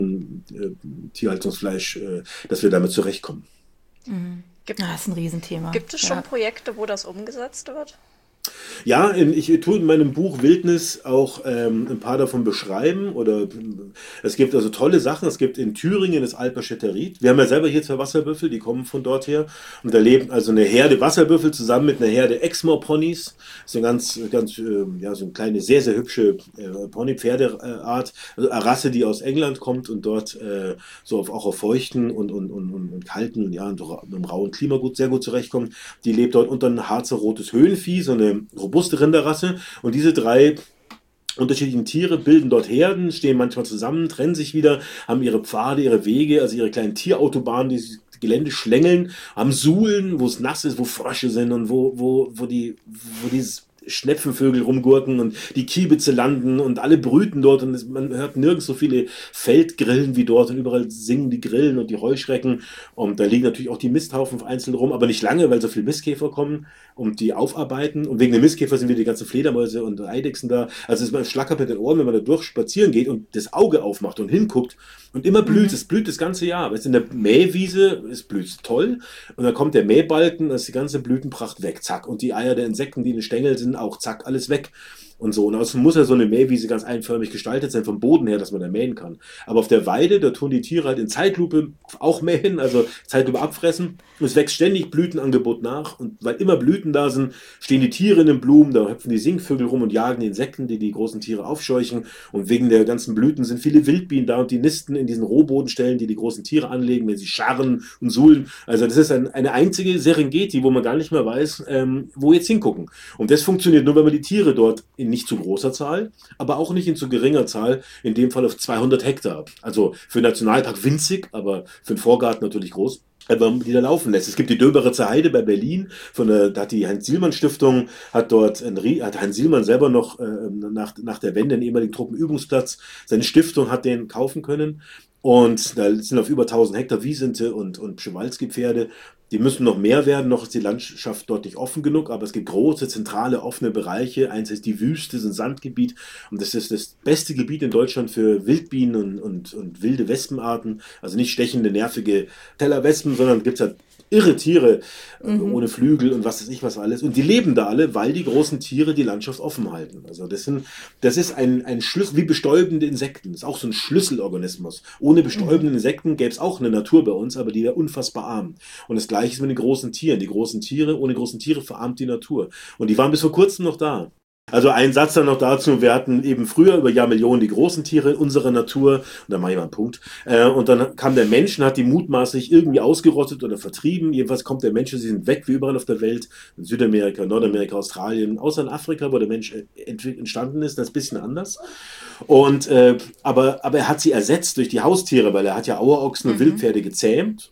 Massentierhaltungsfleisch, äh, dass wir damit zurechtkommen. Mhm. Gibt, ah, das ist ein Riesenthema. Gibt es schon ja. Projekte, wo das umgesetzt wird? Ja, ich tue in meinem Buch Wildnis auch ähm, ein paar davon beschreiben. Oder es gibt also tolle Sachen. Es gibt in Thüringen das Alperstädteried. Wir haben ja selber hier zwei Wasserbüffel, die kommen von dort her. Und da leben also eine Herde Wasserbüffel zusammen mit einer Herde Exmoor-Ponys. Das ist eine ganz, ganz, äh, ja, so eine kleine, sehr, sehr hübsche äh, Pony-Pferdeart. Also eine Rasse, die aus England kommt und dort äh, so auf, auch auf feuchten und, und, und, und kalten und ja, und einem rauen Klima gut, sehr gut zurechtkommt. Die lebt dort unter ein Harzer rotes Höhenvieh, so eine robuste Rinderrasse, und diese drei unterschiedlichen Tiere bilden dort Herden, stehen manchmal zusammen, trennen sich wieder, haben ihre Pfade, ihre Wege, also ihre kleinen Tierautobahnen, die das Gelände schlängeln, haben Suhlen, wo es nass ist, wo Frösche sind und wo, wo, wo die, wo die Schnepfenvögel rumgurken und die Kiebitze landen und alle brüten dort und es, man hört nirgends so viele Feldgrillen wie dort und überall singen die Grillen und die Heuschrecken und da liegen natürlich auch die Misthaufen einzeln rum, aber nicht lange, weil so viele Mistkäfer kommen und die aufarbeiten und wegen der Mistkäfer sind wieder die ganzen Fledermäuse und Eidechsen da, also es man schlackert mit den Ohren, wenn man da durch spazieren geht und das Auge aufmacht und hinguckt und immer blüht, mhm. es blüht das ganze Jahr, weil es in der Mähwiese, es blüht toll und dann kommt der Mähbalken, da ist die ganze Blütenpracht weg, zack, und die Eier der Insekten, die in den Stängeln sind, auch zack, alles weg und so. Und außerdem muss ja so eine Mähwiese ganz einförmig gestaltet sein, vom Boden her, dass man da mähen kann. Aber auf der Weide, da tun die Tiere halt in Zeitlupe auch mähen, also Zeitlupe abfressen. Und es wächst ständig Blütenangebot nach. Und weil immer Blüten da sind, stehen die Tiere in den Blumen, da hüpfen die Singvögel rum und jagen die Insekten, die die großen Tiere aufscheuchen. Und wegen der ganzen Blüten sind viele Wildbienen da und die nisten in diesen Rohbodenstellen, die die großen Tiere anlegen, wenn sie scharren und suhlen. Also das ist ein, eine einzige Serengeti, wo man gar nicht mehr weiß, ähm, wo jetzt hingucken. Und das funktioniert nur, wenn man die Tiere dort in nicht zu großer Zahl, aber auch nicht in zu geringer Zahl, in dem Fall auf zweihundert Hektar. Also für einen Nationalpark winzig, aber für einen Vorgarten natürlich groß. Aber die da laufen lässt. Es gibt die Döberitzer Heide bei Berlin, von der, da hat die Heinz-Sielmann-Stiftung, hat dort, ein, hat Heinz Sielmann selber noch äh, nach, nach der Wende einen ehemaligen Truppenübungsplatz, seine Stiftung hat den kaufen können und da sind auf über tausend Hektar Wiesente und, und Przewalski-Pferde. Die müssen noch mehr werden, noch ist die Landschaft dort nicht offen genug, aber es gibt große, zentrale, offene Bereiche. Eins ist die Wüste, das ist ein Sandgebiet und das ist das beste Gebiet in Deutschland für Wildbienen und, und, und wilde Wespenarten. Also nicht stechende, nervige Tellerwespen, sondern gibt es halt irre Tiere mhm. ohne Flügel und was weiß ich was alles. Und die leben da alle, weil die großen Tiere die Landschaft offen halten. Also das, sind, das ist ein, ein Schlüssel, wie bestäubende Insekten. Das ist auch so ein Schlüsselorganismus. Ohne bestäubende mhm. Insekten gäbe es auch eine Natur bei uns, aber die wäre unfassbar arm. Und das Gleiche ist mit den großen Tieren. Die großen Tiere, ohne großen Tiere verarmt die Natur. Und die waren bis vor kurzem noch da. Also ein Satz dann noch dazu, wir hatten eben früher über Jahrmillionen die großen Tiere in unserer Natur, und da mache ich mal einen Punkt, äh, und dann kam der Mensch und hat die mutmaßlich irgendwie ausgerottet oder vertrieben, jedenfalls kommt der Mensch, sie sind weg wie überall auf der Welt, in Südamerika, Nordamerika, Australien, außer in Afrika, wo der Mensch entstanden ist, das ist ein bisschen anders. Und, äh, aber, aber er hat sie ersetzt durch die Haustiere, weil er hat ja Auerochsen und mhm. Wildpferde gezähmt.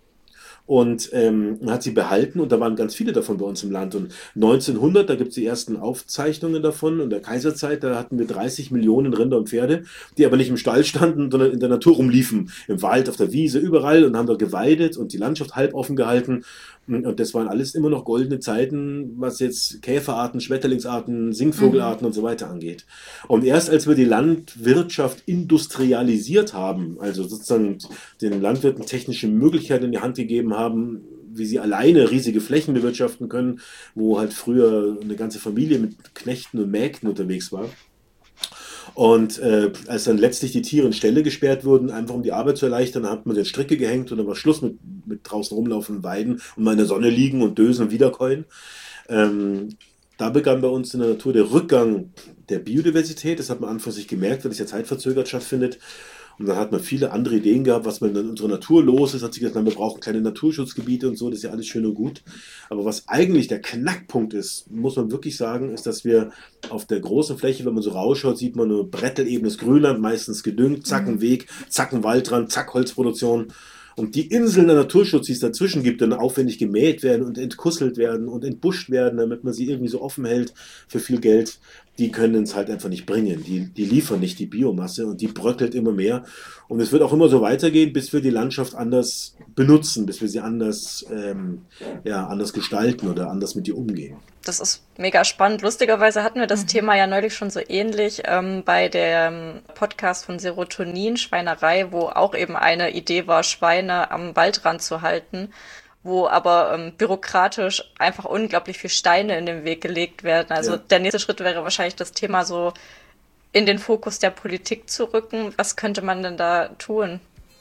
Und ähm, hat sie behalten und da waren ganz viele davon bei uns im Land. Und neunzehnhundert, da gibt es die ersten Aufzeichnungen davon, in der Kaiserzeit, da hatten wir dreißig Millionen Rinder und Pferde, die aber nicht im Stall standen, sondern in der Natur rumliefen, im Wald, auf der Wiese, überall und haben da geweidet und die Landschaft halb offen gehalten. Und das waren alles immer noch goldene Zeiten, was jetzt Käferarten, Schmetterlingsarten, Singvogelarten mhm. und so weiter angeht. Und erst als wir die Landwirtschaft industrialisiert haben, also sozusagen den Landwirten technische Möglichkeiten in die Hand gegeben haben, wie sie alleine riesige Flächen bewirtschaften können, wo halt früher eine ganze Familie mit Knechten und Mägden unterwegs war. Und äh, als dann letztlich die Tiere in Ställe gesperrt wurden, einfach um die Arbeit zu erleichtern, dann hat man den Stricke gehängt und dann war Schluss mit, mit draußen rumlaufenden Weiden und mal in der Sonne liegen und dösen und wiederkäuen. Ähm, da begann bei uns in der Natur der Rückgang der Biodiversität. Das hat man an und für sich gemerkt, weil es ja zeitverzögert stattfindet. Und dann hat man viele andere Ideen gehabt, was man in unserer Natur los ist. Hat sich gesagt, wir brauchen kleine Naturschutzgebiete und so, das ist ja alles schön und gut. Aber was eigentlich der Knackpunkt ist, muss man wirklich sagen, ist, dass wir auf der großen Fläche, wenn man so rausschaut, sieht man nur brettelebenes Grünland, meistens gedüngt, zack ein Weg, zack ein Waldrand, zack Holzproduktion. Und die Inseln der Naturschutz, die es dazwischen gibt, dann aufwendig gemäht werden und entkusselt werden und entbuscht werden, damit man sie irgendwie so offen hält für viel Geld, die können es halt einfach nicht bringen. Die, die liefern nicht die Biomasse und die bröckelt immer mehr. Und es wird auch immer so weitergehen, bis wir die Landschaft anders benutzen, bis wir sie anders, ähm, ja, anders gestalten oder anders mit ihr umgehen. Das ist mega spannend. Lustigerweise hatten wir das mhm. Thema ja neulich schon so ähnlich ähm, bei dem Podcast von Serotonin, Schweinerei, wo auch eben eine Idee war, Schweine am Waldrand zu halten, wo aber ähm, bürokratisch einfach unglaublich viel Steine in den Weg gelegt werden. Also ja. Der nächste Schritt wäre wahrscheinlich das Thema so in den Fokus der Politik zu rücken. Was könnte man denn da tun?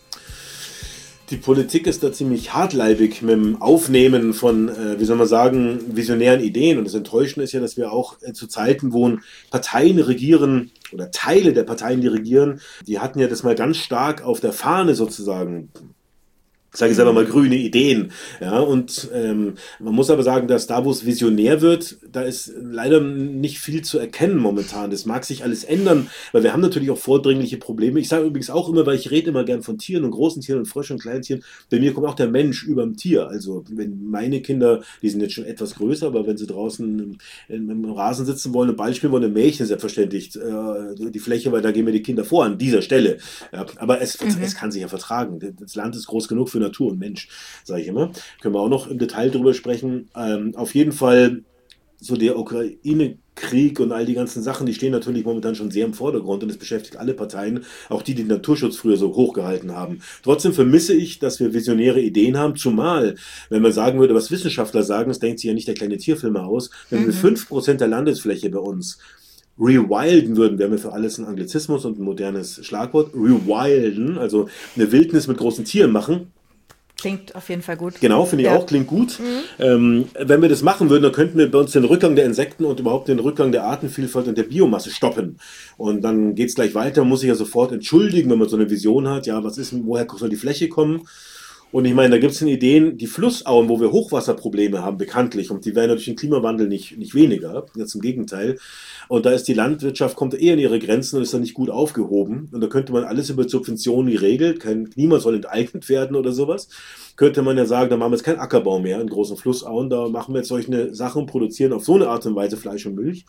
Die Politik ist da ziemlich hartleibig mit dem Aufnehmen von, äh, wie soll man sagen, visionären Ideen. Und das Enttäuschende ist ja, dass wir auch äh, zu Zeiten, wo Parteien regieren oder Teile der Parteien, die regieren, die hatten ja das mal ganz stark auf der Fahne sozusagen. sage ich selber mal, grüne Ideen. Ja, und ähm, man muss aber sagen, dass da, wo es visionär wird, da ist leider nicht viel zu erkennen momentan. Das mag sich alles ändern, weil wir haben natürlich auch vordringliche Probleme. Ich sage übrigens auch immer, weil ich rede immer gern von Tieren und großen Tieren und Fröschen und kleinen Tieren. Bei mir kommt auch der Mensch über dem Tier. Also wenn meine Kinder, die sind jetzt schon etwas größer, aber wenn sie draußen im, im Rasen sitzen wollen, einen Ball spielen wollen, ein Mädchen selbstverständlich äh, die Fläche, weil da gehen mir die Kinder vor an dieser Stelle. Ja, aber es, mhm. es kann sich ja vertragen. Das Land ist groß genug für Natur und Mensch, sage ich immer. Können wir auch noch im Detail drüber sprechen. Ähm, auf jeden Fall so der Ukraine-Krieg und all die ganzen Sachen, die stehen natürlich momentan schon sehr im Vordergrund und es beschäftigt alle Parteien, auch die, die den Naturschutz früher so hochgehalten haben. Trotzdem vermisse ich, dass wir visionäre Ideen haben, zumal, wenn man sagen würde, was Wissenschaftler sagen, das denkt sich ja nicht der kleine Tierfilmer aus, wenn mhm. wir fünf Prozent der Landesfläche bei uns rewilden würden, wären wir für alles ein Anglizismus und ein modernes Schlagwort, rewilden, also eine Wildnis mit großen Tieren machen. Klingt auf jeden Fall gut. Genau, finde ich ja. auch, klingt gut. Mhm. Ähm, wenn wir das machen würden, dann könnten wir bei uns den Rückgang der Insekten und überhaupt den Rückgang der Artenvielfalt und der Biomasse stoppen. Und dann geht es gleich weiter, muss sich ja sofort entschuldigen, wenn man so eine Vision hat, ja, was ist, woher soll die Fläche kommen? Und ich meine, da gibt es Ideen, die Flussauen, wo wir Hochwasserprobleme haben, bekanntlich, und die werden durch den Klimawandel nicht, nicht weniger, ganz im Gegenteil. Und da ist die Landwirtschaft, kommt eher in ihre Grenzen und ist dann nicht gut aufgehoben. Und da könnte man alles über Subventionen geregelt, kein Klima soll enteignet werden oder sowas. Könnte man ja sagen, da machen wir jetzt keinen Ackerbau mehr in großen Flussauen, da machen wir jetzt solche Sachen und produzieren auf so eine Art und Weise Fleisch und Milch.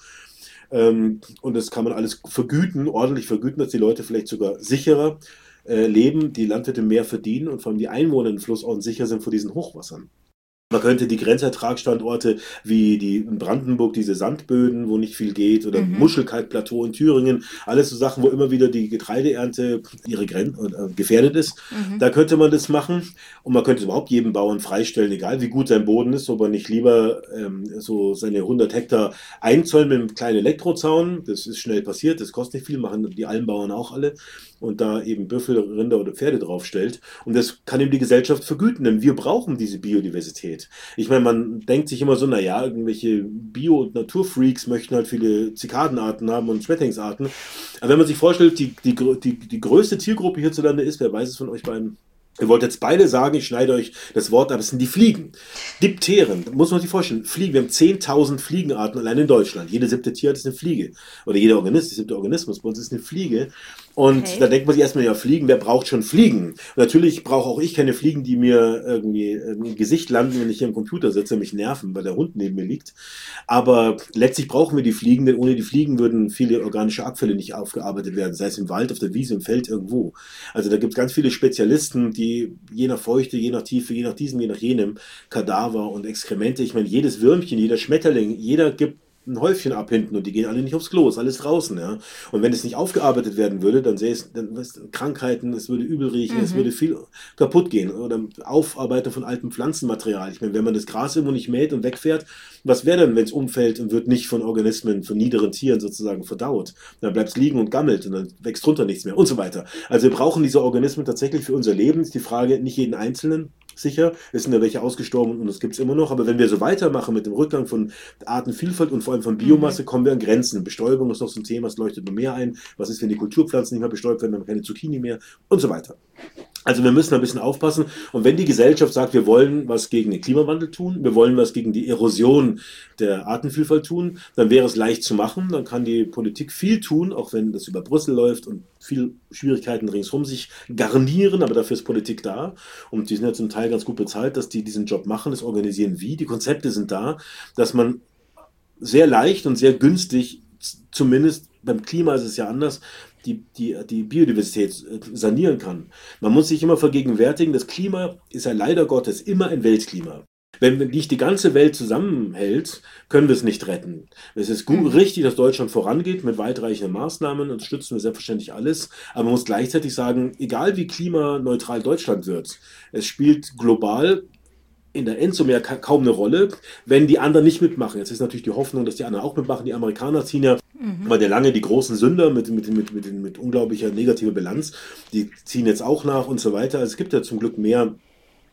Ähm, und das kann man alles vergüten, ordentlich vergüten, dass die Leute vielleicht sogar sicherer leben, die Landwirte mehr verdienen und vor allem die Einwohner in Flussauen sicher sind vor diesen Hochwassern. Man könnte die Grenzertragsstandorte wie die in Brandenburg, diese Sandböden, wo nicht viel geht, oder mhm. Muschelkalkplateau in Thüringen, alles so Sachen, wo immer wieder die Getreideernte ihre Gren- äh, gefährdet ist. Mhm. Da könnte man das machen und man könnte überhaupt jedem Bauern freistellen, egal wie gut sein Boden ist, ob er nicht lieber ähm, so seine hundert Hektar einzäunen mit einem kleinen Elektrozaun. Das ist schnell passiert, das kostet nicht viel, machen die Almbauern auch alle. Und da eben Büffel, Rinder oder Pferde draufstellt. Und das kann ihm die Gesellschaft vergüten, denn wir brauchen diese Biodiversität. Ich meine, man denkt sich immer so, naja, irgendwelche Bio- und Naturfreaks möchten halt viele Zikadenarten haben und Schmetterlingsarten. Aber wenn man sich vorstellt, die, die, die, die größte Tiergruppe hierzulande ist, wer weiß es von euch beiden? Ihr wollt jetzt beide sagen, ich schneide euch das Wort ab, es sind die Fliegen. Dipteren, muss man sich vorstellen, Fliegen, wir haben zehntausend Fliegenarten allein in Deutschland. Jede siebte Tierart ist eine Fliege. Oder jeder Organismus, der siebte Organismus bei uns ist eine Fliege. Und okay. da denkt man sich erstmal, ja, Fliegen, wer braucht schon Fliegen? Und natürlich brauche auch ich keine Fliegen, die mir irgendwie im Gesicht landen, wenn ich hier am Computer sitze und mich nerven, weil der Hund neben mir liegt. Aber letztlich brauchen wir die Fliegen, denn ohne die Fliegen würden viele organische Abfälle nicht aufgearbeitet werden, sei es im Wald, auf der Wiese, im Feld, irgendwo. Also da gibt es ganz viele Spezialisten, die je nach Feuchte, je nach Tiefe, je nach diesem, je nach jenem Kadaver und Exkremente, ich meine, jedes Würmchen, jeder Schmetterling, jeder gibt ein Häufchen ab hinten und die gehen alle nicht aufs Klo, ist alles draußen, ja. Und wenn es nicht aufgearbeitet werden würde, dann sähe es, dann weißt, Krankheiten, es würde übel riechen, mhm. es würde viel kaputt gehen. Oder Aufarbeitung von altem Pflanzenmaterial. Ich meine, wenn man das Gras irgendwo nicht mäht und wegfährt, was wäre denn, wenn es umfällt und wird nicht von Organismen, von niederen Tieren sozusagen verdaut? Dann bleibt es liegen und gammelt und dann wächst drunter nichts mehr und so weiter. Also wir brauchen diese Organismen tatsächlich für unser Leben. Ist die Frage, nicht jeden Einzelnen. Sicher, es sind ja welche ausgestorben und es gibt es immer noch, aber wenn wir so weitermachen mit dem Rückgang von Artenvielfalt und vor allem von Biomasse, mhm. kommen wir an Grenzen. Bestäubung ist noch so ein Thema, es leuchtet nur mehr ein. Was ist, wenn die Kulturpflanzen nicht mehr bestäubt werden, dann haben wir keine Zucchini mehr und so weiter. Also wir müssen ein bisschen aufpassen und wenn die Gesellschaft sagt, wir wollen was gegen den Klimawandel tun, wir wollen was gegen die Erosion der Artenvielfalt tun, dann wäre es leicht zu machen, dann kann die Politik viel tun, auch wenn das über Brüssel läuft und viel Schwierigkeiten ringsherum sich garnieren, aber dafür ist Politik da und die sind ja zum Teil ganz gut bezahlt, dass die diesen Job machen, das organisieren wie, die Konzepte sind da, dass man sehr leicht und sehr günstig, zumindest beim Klima ist es ja anders, Die, die, die Biodiversität sanieren kann. Man muss sich immer vergegenwärtigen, das Klima ist ja leider Gottes immer ein Weltklima. Wenn nicht die ganze Welt zusammenhält, können wir es nicht retten. Es ist gut, richtig, dass Deutschland vorangeht mit weitreichenden Maßnahmen und stützen wir selbstverständlich alles. Aber man muss gleichzeitig sagen, egal wie klimaneutral Deutschland wird, es spielt global in der Endsumme ja kaum eine Rolle, wenn die anderen nicht mitmachen. Jetzt ist natürlich die Hoffnung, dass die anderen auch mitmachen. Die Amerikaner ziehen ja, mhm. weil der lange die großen Sünder mit, mit, mit, mit, mit unglaublicher negativer Bilanz, die ziehen jetzt auch nach und so weiter. Also es gibt ja zum Glück mehr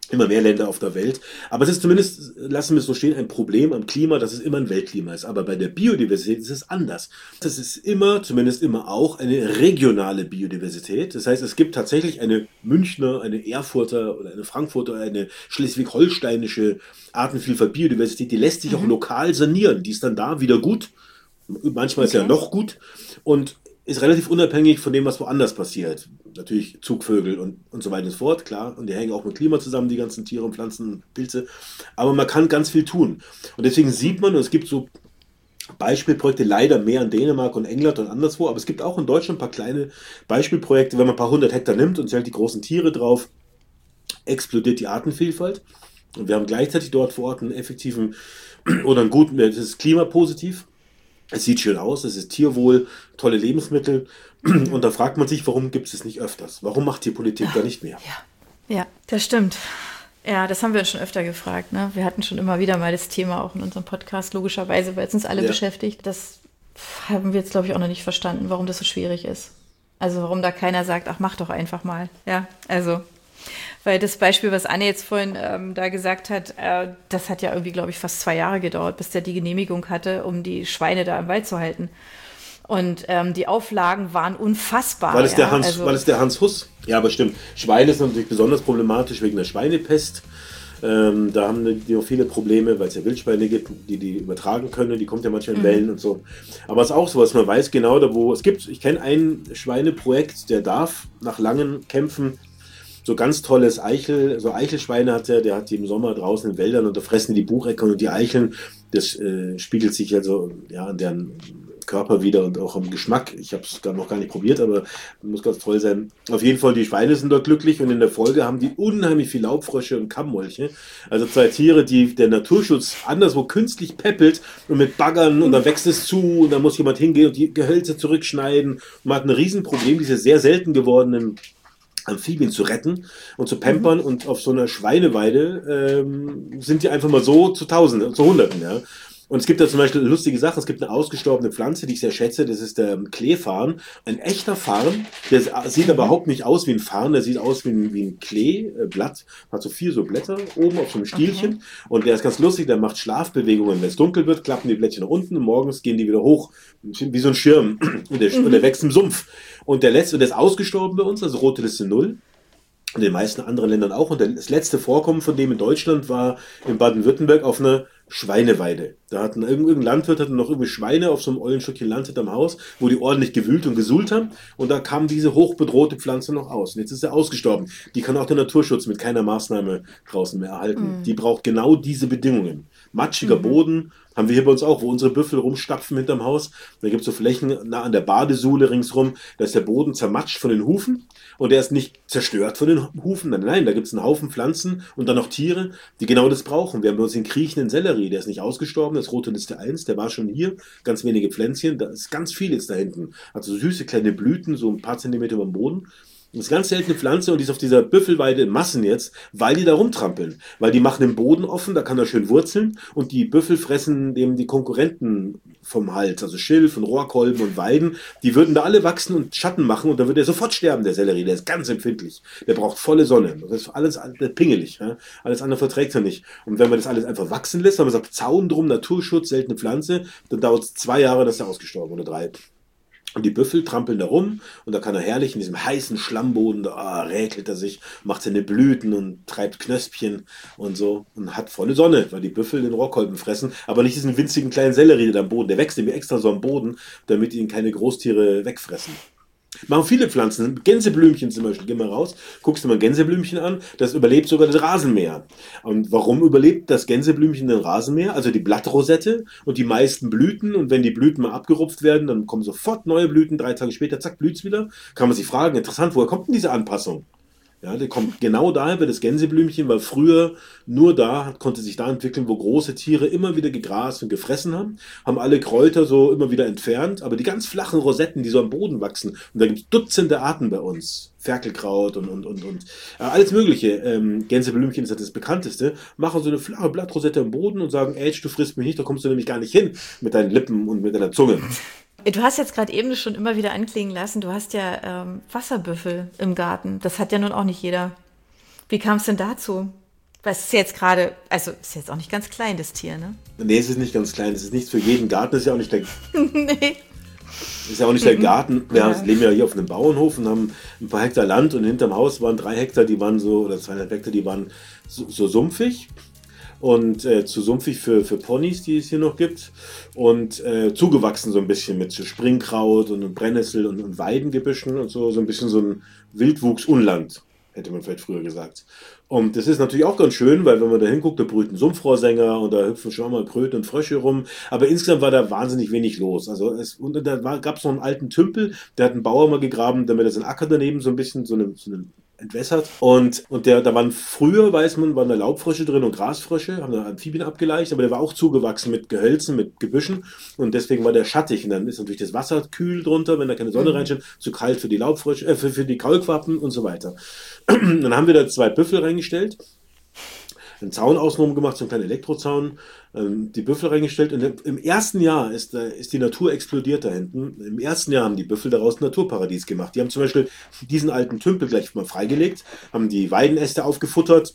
Immer mehr Länder auf der Welt. Aber es ist zumindest, lassen wir es so stehen, ein Problem am Klima, dass es immer ein Weltklima ist. Aber bei der Biodiversität ist es anders. Das ist immer, zumindest immer auch, eine regionale Biodiversität. Das heißt, es gibt tatsächlich eine Münchner, eine Erfurter oder eine Frankfurter, eine schleswig-holsteinische Artenvielfalt, Biodiversität, die lässt sich mhm. auch lokal sanieren. Die ist dann da wieder gut. Manchmal okay. ist ja noch gut. Und ist relativ unabhängig von dem, was woanders passiert. Natürlich Zugvögel und, und so weiter und so fort, klar. Und die hängen auch mit Klima zusammen, die ganzen Tiere und Pflanzen und Pilze. Aber man kann ganz viel tun. Und deswegen sieht man, und es gibt so Beispielprojekte, leider mehr in Dänemark und England und anderswo, aber es gibt auch in Deutschland ein paar kleine Beispielprojekte, wenn man ein paar hundert Hektar nimmt und stellt die großen Tiere drauf, explodiert die Artenvielfalt. Und wir haben gleichzeitig dort vor Ort einen effektiven oder einen guten, das ist klimapositiv. Es sieht schön aus, es ist Tierwohl, tolle Lebensmittel. Und da fragt man sich, warum gibt es es nicht öfters? Warum macht die Politik da nicht mehr? Ja, ja, das stimmt. Ja, das haben wir uns schon öfter gefragt. Ne? Wir hatten schon immer wieder mal das Thema auch in unserem Podcast, logischerweise, weil es uns alle ja. beschäftigt. Das haben wir jetzt, glaube ich, auch noch nicht verstanden, warum das so schwierig ist. Also warum da keiner sagt, ach, mach doch einfach mal. Ja, also... Weil das Beispiel, was Anne jetzt vorhin ähm, da gesagt hat, äh, das hat ja irgendwie, glaube ich, fast zwei Jahre gedauert, bis der die Genehmigung hatte, um die Schweine da im Wald zu halten. Und ähm, die Auflagen waren unfassbar. Weil es, ja? der Hans, also, weil es der Hans Huss, ja, aber stimmt. Schweine ist natürlich besonders problematisch wegen der Schweinepest. Ähm, da haben die auch viele Probleme, weil es ja Wildschweine gibt, die die übertragen können. Die kommt ja manchmal in Wellen mhm. und so. Aber es ist auch so, was man weiß genau, da wo es gibt. Ich kenne ein Schweineprojekt, der darf nach langen Kämpfen so ganz tolles Eichel, so Eichelschweine hat er, der hat die im Sommer draußen in Wäldern und da fressen die Bucheckern und die Eicheln. Das äh, spiegelt sich also ja an deren Körper wieder und auch am Geschmack. Ich habe es noch gar nicht probiert, aber muss ganz toll sein. Auf jeden Fall, die Schweine sind dort glücklich und in der Folge haben die unheimlich viel Laubfrösche und Kammmolche. Also zwei Tiere, die der Naturschutz anderswo künstlich peppelt und mit Baggern und dann wächst es zu und dann muss jemand hingehen und die Gehölze zurückschneiden. Und man hat ein Riesenproblem, diese sehr selten gewordenen Amphibien zu retten und zu pampern mhm. und auf so einer Schweineweide ähm, sind die einfach mal so zu Tausenden, zu Hunderten, ja. Und es gibt da zum Beispiel eine lustige Sache, es gibt eine ausgestorbene Pflanze, die ich sehr schätze, das ist der Kleefarn, ein echter Farn, der sieht aber überhaupt nicht aus wie ein Farn, der sieht aus wie ein, wie ein Kleeblatt, hat so vier so Blätter oben auf so einem Stielchen okay. und der ist ganz lustig, der macht Schlafbewegungen, wenn es dunkel wird, klappen die Blättchen nach unten und morgens gehen die wieder hoch, wie so ein Schirm und der, mhm. und der wächst im Sumpf. Und der letzte, der ist ausgestorben bei uns, also rote Liste null. In den meisten anderen Ländern auch. Und das letzte Vorkommen von dem in Deutschland war in Baden-Württemberg auf einer Schweineweide. Da hatten irgendein Landwirt hatte noch irgendwie Schweine auf so einem ollen Stückchen Land hinterm Haus, wo die ordentlich gewühlt und gesuhlt haben. Und da kam diese hochbedrohte Pflanze noch aus. Und jetzt ist sie ausgestorben. Die kann auch der Naturschutz mit keiner Maßnahme draußen mehr erhalten. Mhm. Die braucht genau diese Bedingungen. Matschiger mhm. Boden haben wir hier bei uns auch, wo unsere Büffel rumstapfen hinterm Haus. Da gibt es so Flächen nah an der Badesuhle ringsrum. Da ist der Boden zermatscht von den Hufen und der ist nicht zerstört von den Hufen. Nein, nein, da gibt es einen Haufen Pflanzen und dann noch Tiere, die genau das brauchen. Wir haben bei uns den kriechenden Sellerie, der ist nicht ausgestorben, das ist rote Liste eins, der war schon hier, ganz wenige Pflänzchen, da ist ganz viel jetzt da hinten. Hat so süße kleine Blüten, so ein paar Zentimeter über dem Boden. Das ist eine ganz seltene Pflanze und die ist auf dieser Büffelweide in Massen jetzt, weil die da rumtrampeln. Weil die machen den Boden offen, da kann er schön wurzeln und die Büffel fressen dem die Konkurrenten vom Hals, also Schilf und Rohrkolben und Weiden, die würden da alle wachsen und Schatten machen und dann würde er sofort sterben, der Sellerie, der ist ganz empfindlich. Der braucht volle Sonne. Das ist alles pingelig, ja? Alles andere verträgt er nicht. Und wenn man das alles einfach wachsen lässt, wenn man sagt, Zaun drum, Naturschutz, seltene Pflanze, dann dauert es zwei Jahre, dass er ausgestorben oder drei. Und die Büffel trampeln da rum und da kann er herrlich in diesem heißen Schlammboden, da ah, räkelt er sich, macht seine Blüten und treibt Knöspchen und so und hat volle Sonne, weil die Büffel den Rohrkolben fressen, aber nicht diesen winzigen kleinen Sellerie da am Boden. Der wächst nämlich extra so am Boden, damit ihn keine Großtiere wegfressen. Machen viele Pflanzen, Gänseblümchen zum Beispiel, geh mal raus, guckst du mal ein Gänseblümchen an, das überlebt sogar das Rasenmäher. Und warum überlebt das Gänseblümchen den Rasenmäher? Also die Blattrosette und die meisten Blüten und wenn die Blüten mal abgerupft werden, dann kommen sofort neue Blüten, drei Tage später, zack, blüht's wieder. Kann man sich fragen, interessant, woher kommt denn diese Anpassung? Ja, der kommt genau daher, weil das Gänseblümchen war früher nur da, konnte sich da entwickeln, wo große Tiere immer wieder gegrast und gefressen haben, haben alle Kräuter so immer wieder entfernt, aber die ganz flachen Rosetten, die so am Boden wachsen, und da gibt es Dutzende Arten bei uns, Ferkelkraut und, und, und, und äh, alles mögliche, ähm, Gänseblümchen ist das bekannteste, machen so eine flache Blattrosette am Boden und sagen, ey, du frisst mich nicht, da kommst du nämlich gar nicht hin mit deinen Lippen und mit deiner Zunge. Du hast jetzt gerade eben schon immer wieder anklingen lassen, du hast ja ähm, Wasserbüffel im Garten. Das hat ja nun auch nicht jeder. Wie kam es denn dazu? Was ist jetzt gerade, also ist jetzt auch nicht ganz klein, das Tier, ne? Nee, es ist nicht ganz klein. Es ist nichts für jeden Garten. Das ist ja auch nicht der, Nee. ist ja auch nicht der Garten. Wir haben, leben ja hier auf einem Bauernhof und haben ein paar Hektar Land und hinterm Haus waren drei Hektar, die waren so, oder zweieinhalb Hektar, die waren so, so sumpfig. Und äh, zu sumpfig für, für Ponys, die es hier noch gibt. Und äh, zugewachsen so ein bisschen mit so Springkraut und Brennnessel und, und Weidengebüschen und so. So ein bisschen so ein Wildwuchs-Unland, hätte man vielleicht früher gesagt. Und das ist natürlich auch ganz schön, weil wenn man da hinguckt, da brüten Sumpfrohrsänger und da hüpfen schon mal Kröten und Frösche rum. Aber insgesamt war da wahnsinnig wenig los. Also es, und da gab es noch einen alten Tümpel, der hat einen Bauer mal gegraben, damit er seinen Acker daneben so ein bisschen so eine, so eine entwässert. Und, und der, da waren früher, weiß man, waren da Laubfrösche drin und Grasfrösche, haben da Amphibien abgeleicht, aber der war auch zugewachsen mit Gehölzen, mit Gebüschen und deswegen war der schattig. Und dann ist natürlich das Wasser kühl drunter, wenn da keine Sonne reinsteht, zu kalt für die Laubfrösche, äh, für, für die Kaulquappen und so weiter. Dann haben wir da zwei Büffel reingestellt, einen Zaun außenrum gemacht, so einen kleinen Elektrozaun, ähm, die Büffel reingestellt und im ersten Jahr ist, äh, ist die Natur explodiert da hinten. Im ersten Jahr haben die Büffel daraus ein Naturparadies gemacht. Die haben zum Beispiel diesen alten Tümpel gleich mal freigelegt, haben die Weidenäste aufgefuttert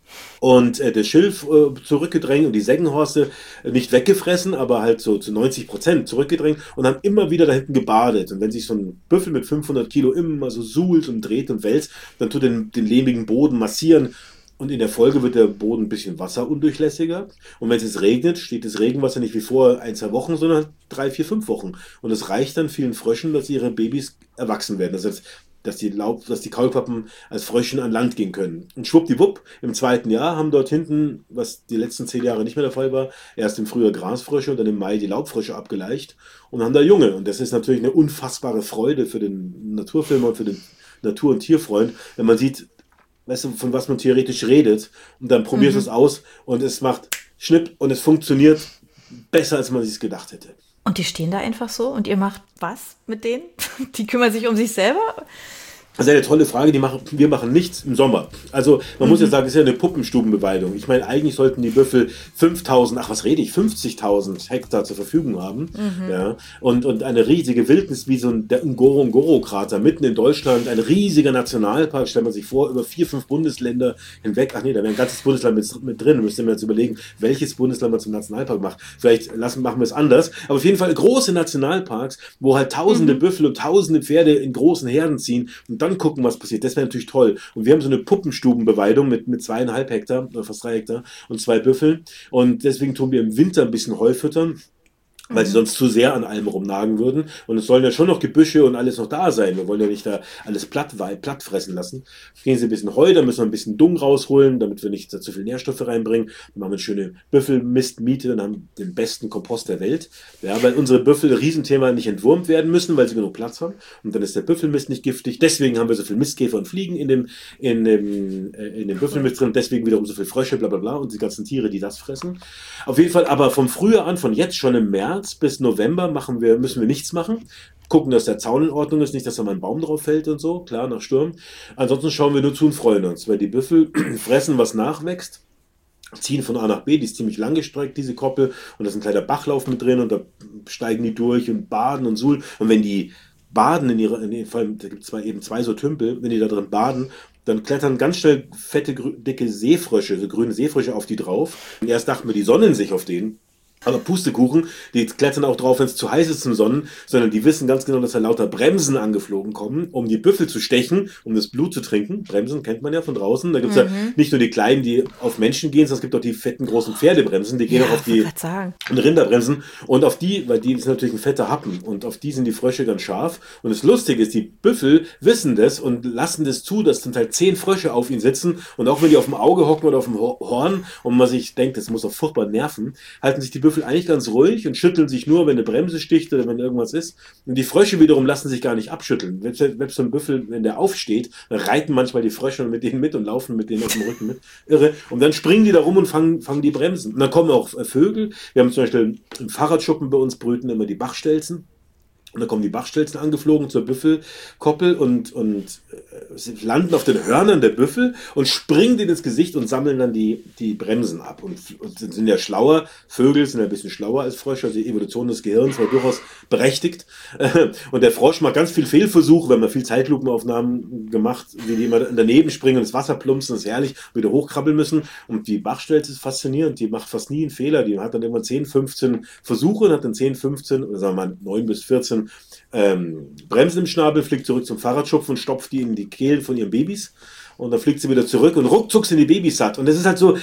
und äh, das Schilf äh, zurückgedrängt und die Seggenhorste äh, nicht weggefressen, aber halt so zu neunzig Prozent zurückgedrängt und haben immer wieder da hinten gebadet. Und wenn sich so ein Büffel mit fünfhundert Kilo immer so suhlt und dreht und wälzt, dann tut er den, den lehmigen Boden massieren. Und in der Folge wird der Boden ein bisschen wasserundurchlässiger. Und wenn es jetzt regnet, steht das Regenwasser nicht wie vor ein, zwei Wochen, sondern drei, vier, fünf Wochen. Und das reicht dann vielen Fröschen, dass ihre Babys erwachsen werden. Das heißt, dass die, Laub, dass die Kaulquappen als Fröschen an Land gehen können. Und schwuppdiwupp, im zweiten Jahr haben dort hinten, was die letzten zehn Jahre nicht mehr der Fall war, erst im Frühjahr Grasfrösche und dann im Mai die Laubfrösche abgeleicht und haben da Junge. Und das ist natürlich eine unfassbare Freude für den Naturfilmer und für den Natur- und Tierfreund, wenn man sieht, weißt du, von was man theoretisch redet und dann probierst du mhm. es aus und es macht Schnipp und es funktioniert besser, als man sich gedacht hätte. Und die stehen da einfach so und ihr macht was mit denen? Die kümmern sich um sich selber? Das ist eine tolle Frage, die machen, wir machen nichts im Sommer. Also man mhm. muss ja sagen, es ist ja eine Puppenstubenbeweidung. Ich meine, eigentlich sollten die Büffel fünftausend, ach was rede ich, fünfzigtausend Hektar zur Verfügung haben. Mhm. Ja, und, und eine riesige Wildnis wie so ein, der Ngorongoro-Krater mitten in Deutschland, ein riesiger Nationalpark, stellt man sich vor, über vier, fünf Bundesländer hinweg. Ach nee, da wäre ein ganzes Bundesland mit, mit drin. Da müsste man jetzt überlegen, welches Bundesland man zum Nationalpark macht. Vielleicht lassen, machen wir es anders. Aber auf jeden Fall große Nationalparks, wo halt tausende mhm. Büffel und tausende Pferde in großen Herden ziehen und dann gucken, was passiert. Das wäre natürlich toll. Und wir haben so eine Puppenstubenbeweidung mit, mit zweieinhalb Hektar, oder fast drei Hektar und zwei Büffeln. Und deswegen tun wir im Winter ein bisschen Heu füttern, weil sie sonst zu sehr an allem rumnagen würden. Und es sollen ja schon noch Gebüsche und alles noch da sein. Wir wollen ja nicht da alles platt, platt fressen lassen. Gehen sie ein bisschen Heu, dann müssen wir ein bisschen Dung rausholen, damit wir nicht da zu viel Nährstoffe reinbringen. Dann machen wir eine schöne Büffelmistmiete und haben den besten Kompost der Welt. Ja, weil unsere Büffel, Riesenthema, nicht entwurmt werden müssen, weil sie genug Platz haben. Und dann ist der Büffelmist nicht giftig. Deswegen haben wir so viel Mistkäfer und Fliegen in dem, in dem, äh, in dem Büffelmist drin. Deswegen wiederum so viel Frösche, bla bla bla und die ganzen Tiere, die das fressen. Auf jeden Fall, aber vom Frühjahr an, von jetzt schon im März bis November machen wir, müssen wir nichts machen. Gucken, dass der Zaun in Ordnung ist, nicht, dass da mal ein Baum drauf fällt und so, klar, nach Sturm. Ansonsten schauen wir nur zu und freuen uns, weil die Büffel fressen, was nachwächst, ziehen von A nach B, die ist ziemlich lang gestreckt, diese Koppel, und da ist ein kleiner Bachlauf mit drin und da steigen die durch und baden und suhlen. Und wenn die baden in ihrer, in, vor allem, da gibt es zwei, eben zwei so Tümpel, wenn die da drin baden, dann klettern ganz schnell fette, dicke Seefrösche, so grüne Seefrösche auf die drauf. Und erst dachten wir, die sonnen sich auf denen. Aber Pustekuchen, die klettern auch drauf, wenn es zu heiß ist zum Sonnen, sondern die wissen ganz genau, dass da lauter Bremsen angeflogen kommen, um die Büffel zu stechen, um das Blut zu trinken. Bremsen kennt man ja von draußen. Da gibt es mhm. ja nicht nur die kleinen, die auf Menschen gehen, sondern es gibt auch die fetten, großen Pferdebremsen, die gehen ja, auch auf die und Rinderbremsen. Und auf die, weil die ist natürlich ein fetter Happen, und auf die sind die Frösche ganz scharf. Und das Lustige ist, die Büffel wissen das und lassen das zu, dass zum Teil zehn Frösche auf ihnen sitzen. Und auch wenn die auf dem Auge hocken oder auf dem Horn und man sich denkt, das muss doch furchtbar nerven, halten sich die Büffel eigentlich ganz ruhig und schütteln sich nur, wenn eine Bremse sticht oder wenn irgendwas ist. Und die Frösche wiederum lassen sich gar nicht abschütteln. Selbst, selbst so ein Büffel, wenn der aufsteht, dann reiten manchmal die Frösche mit denen mit und laufen mit denen auf dem Rücken mit. Irre. Und dann springen die da rum und fangen, fangen die Bremsen. Und dann kommen auch Vögel. Wir haben zum Beispiel im Fahrradschuppen bei uns brüten immer die Bachstelzen. Und dann kommen die Bachstelzen angeflogen zur Büffelkoppel und, und äh, landen auf den Hörnern der Büffel und springen denen ins Gesicht und sammeln dann die, die Bremsen ab. Und, und sind ja schlauer, Vögel sind ein bisschen schlauer als Frösche, also die Evolution des Gehirns war durchaus berechtigt. Und der Frosch macht ganz viel Fehlversuche, wenn man viel Zeitlupenaufnahmen gemacht, wie die immer daneben springen und ins Wasser plumpsen, das ist herrlich, wieder hochkrabbeln müssen. Und die Bachstelze ist faszinierend, die macht fast nie einen Fehler, die hat dann immer zehn, fünfzehn Versuche und hat dann zehn, fünfzehn, oder sagen wir mal neun bis vierzehn Ähm, Bremsen im Schnabel, fliegt zurück zum Fahrradschupf und stopft die in die Kehlen von ihren Babys und dann fliegt sie wieder zurück und ruckzuck sind die Babys satt. Und das ist halt so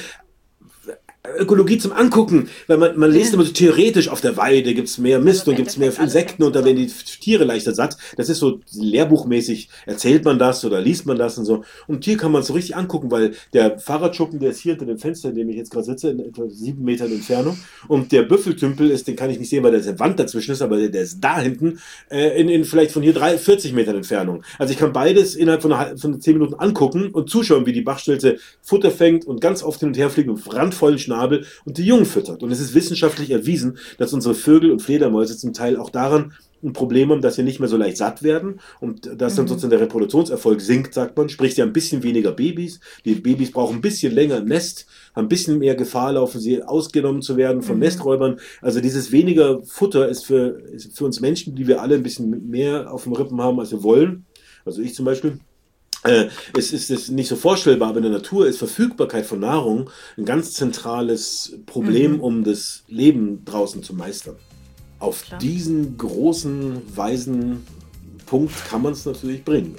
Ökologie zum Angucken, weil man, man liest immer so theoretisch, auf der Weide gibt es mehr Mist Also im und gibt es mehr Endeffekt Insekten alles und da werden die Tiere leichter satt. Das ist so lehrbuchmäßig, erzählt man das oder liest man das und so. Und hier kann man es so richtig angucken, weil der Fahrradschuppen, der ist hier hinter dem Fenster, in dem ich jetzt gerade sitze, in etwa sieben Metern Entfernung. Und der Büffeltümpel ist, den kann ich nicht sehen, weil da eine Wand dazwischen ist, aber der, der ist da hinten, äh, in, in vielleicht von hier drei, vierzig Metern Entfernung. Also ich kann beides innerhalb von, einer, von zehn Minuten angucken und zuschauen, wie die Bachstelze Futter fängt und ganz oft hin und her fliegt mit randvollen Schnabel und die Jungen füttert. Und es ist wissenschaftlich erwiesen, dass unsere Vögel und Fledermäuse zum Teil auch daran ein Problem haben, dass sie nicht mehr so leicht satt werden und dass dann sozusagen der Reproduktionserfolg sinkt, sagt man. Sprich, sie haben ein bisschen weniger Babys. Die Babys brauchen ein bisschen länger im Nest, haben ein bisschen mehr Gefahr laufen, sie ausgenommen zu werden von mhm. Nesträubern. Also dieses weniger Futter ist für, ist für uns Menschen, die wir alle ein bisschen mehr auf dem Rippen haben, als wir wollen. Also ich zum Beispiel. Äh, es ist es nicht so vorstellbar, aber in der Natur ist Verfügbarkeit von Nahrung ein ganz zentrales Problem, mhm. um das Leben draußen zu meistern. Auf Klar. diesen großen, weisen Punkt kann man es natürlich bringen.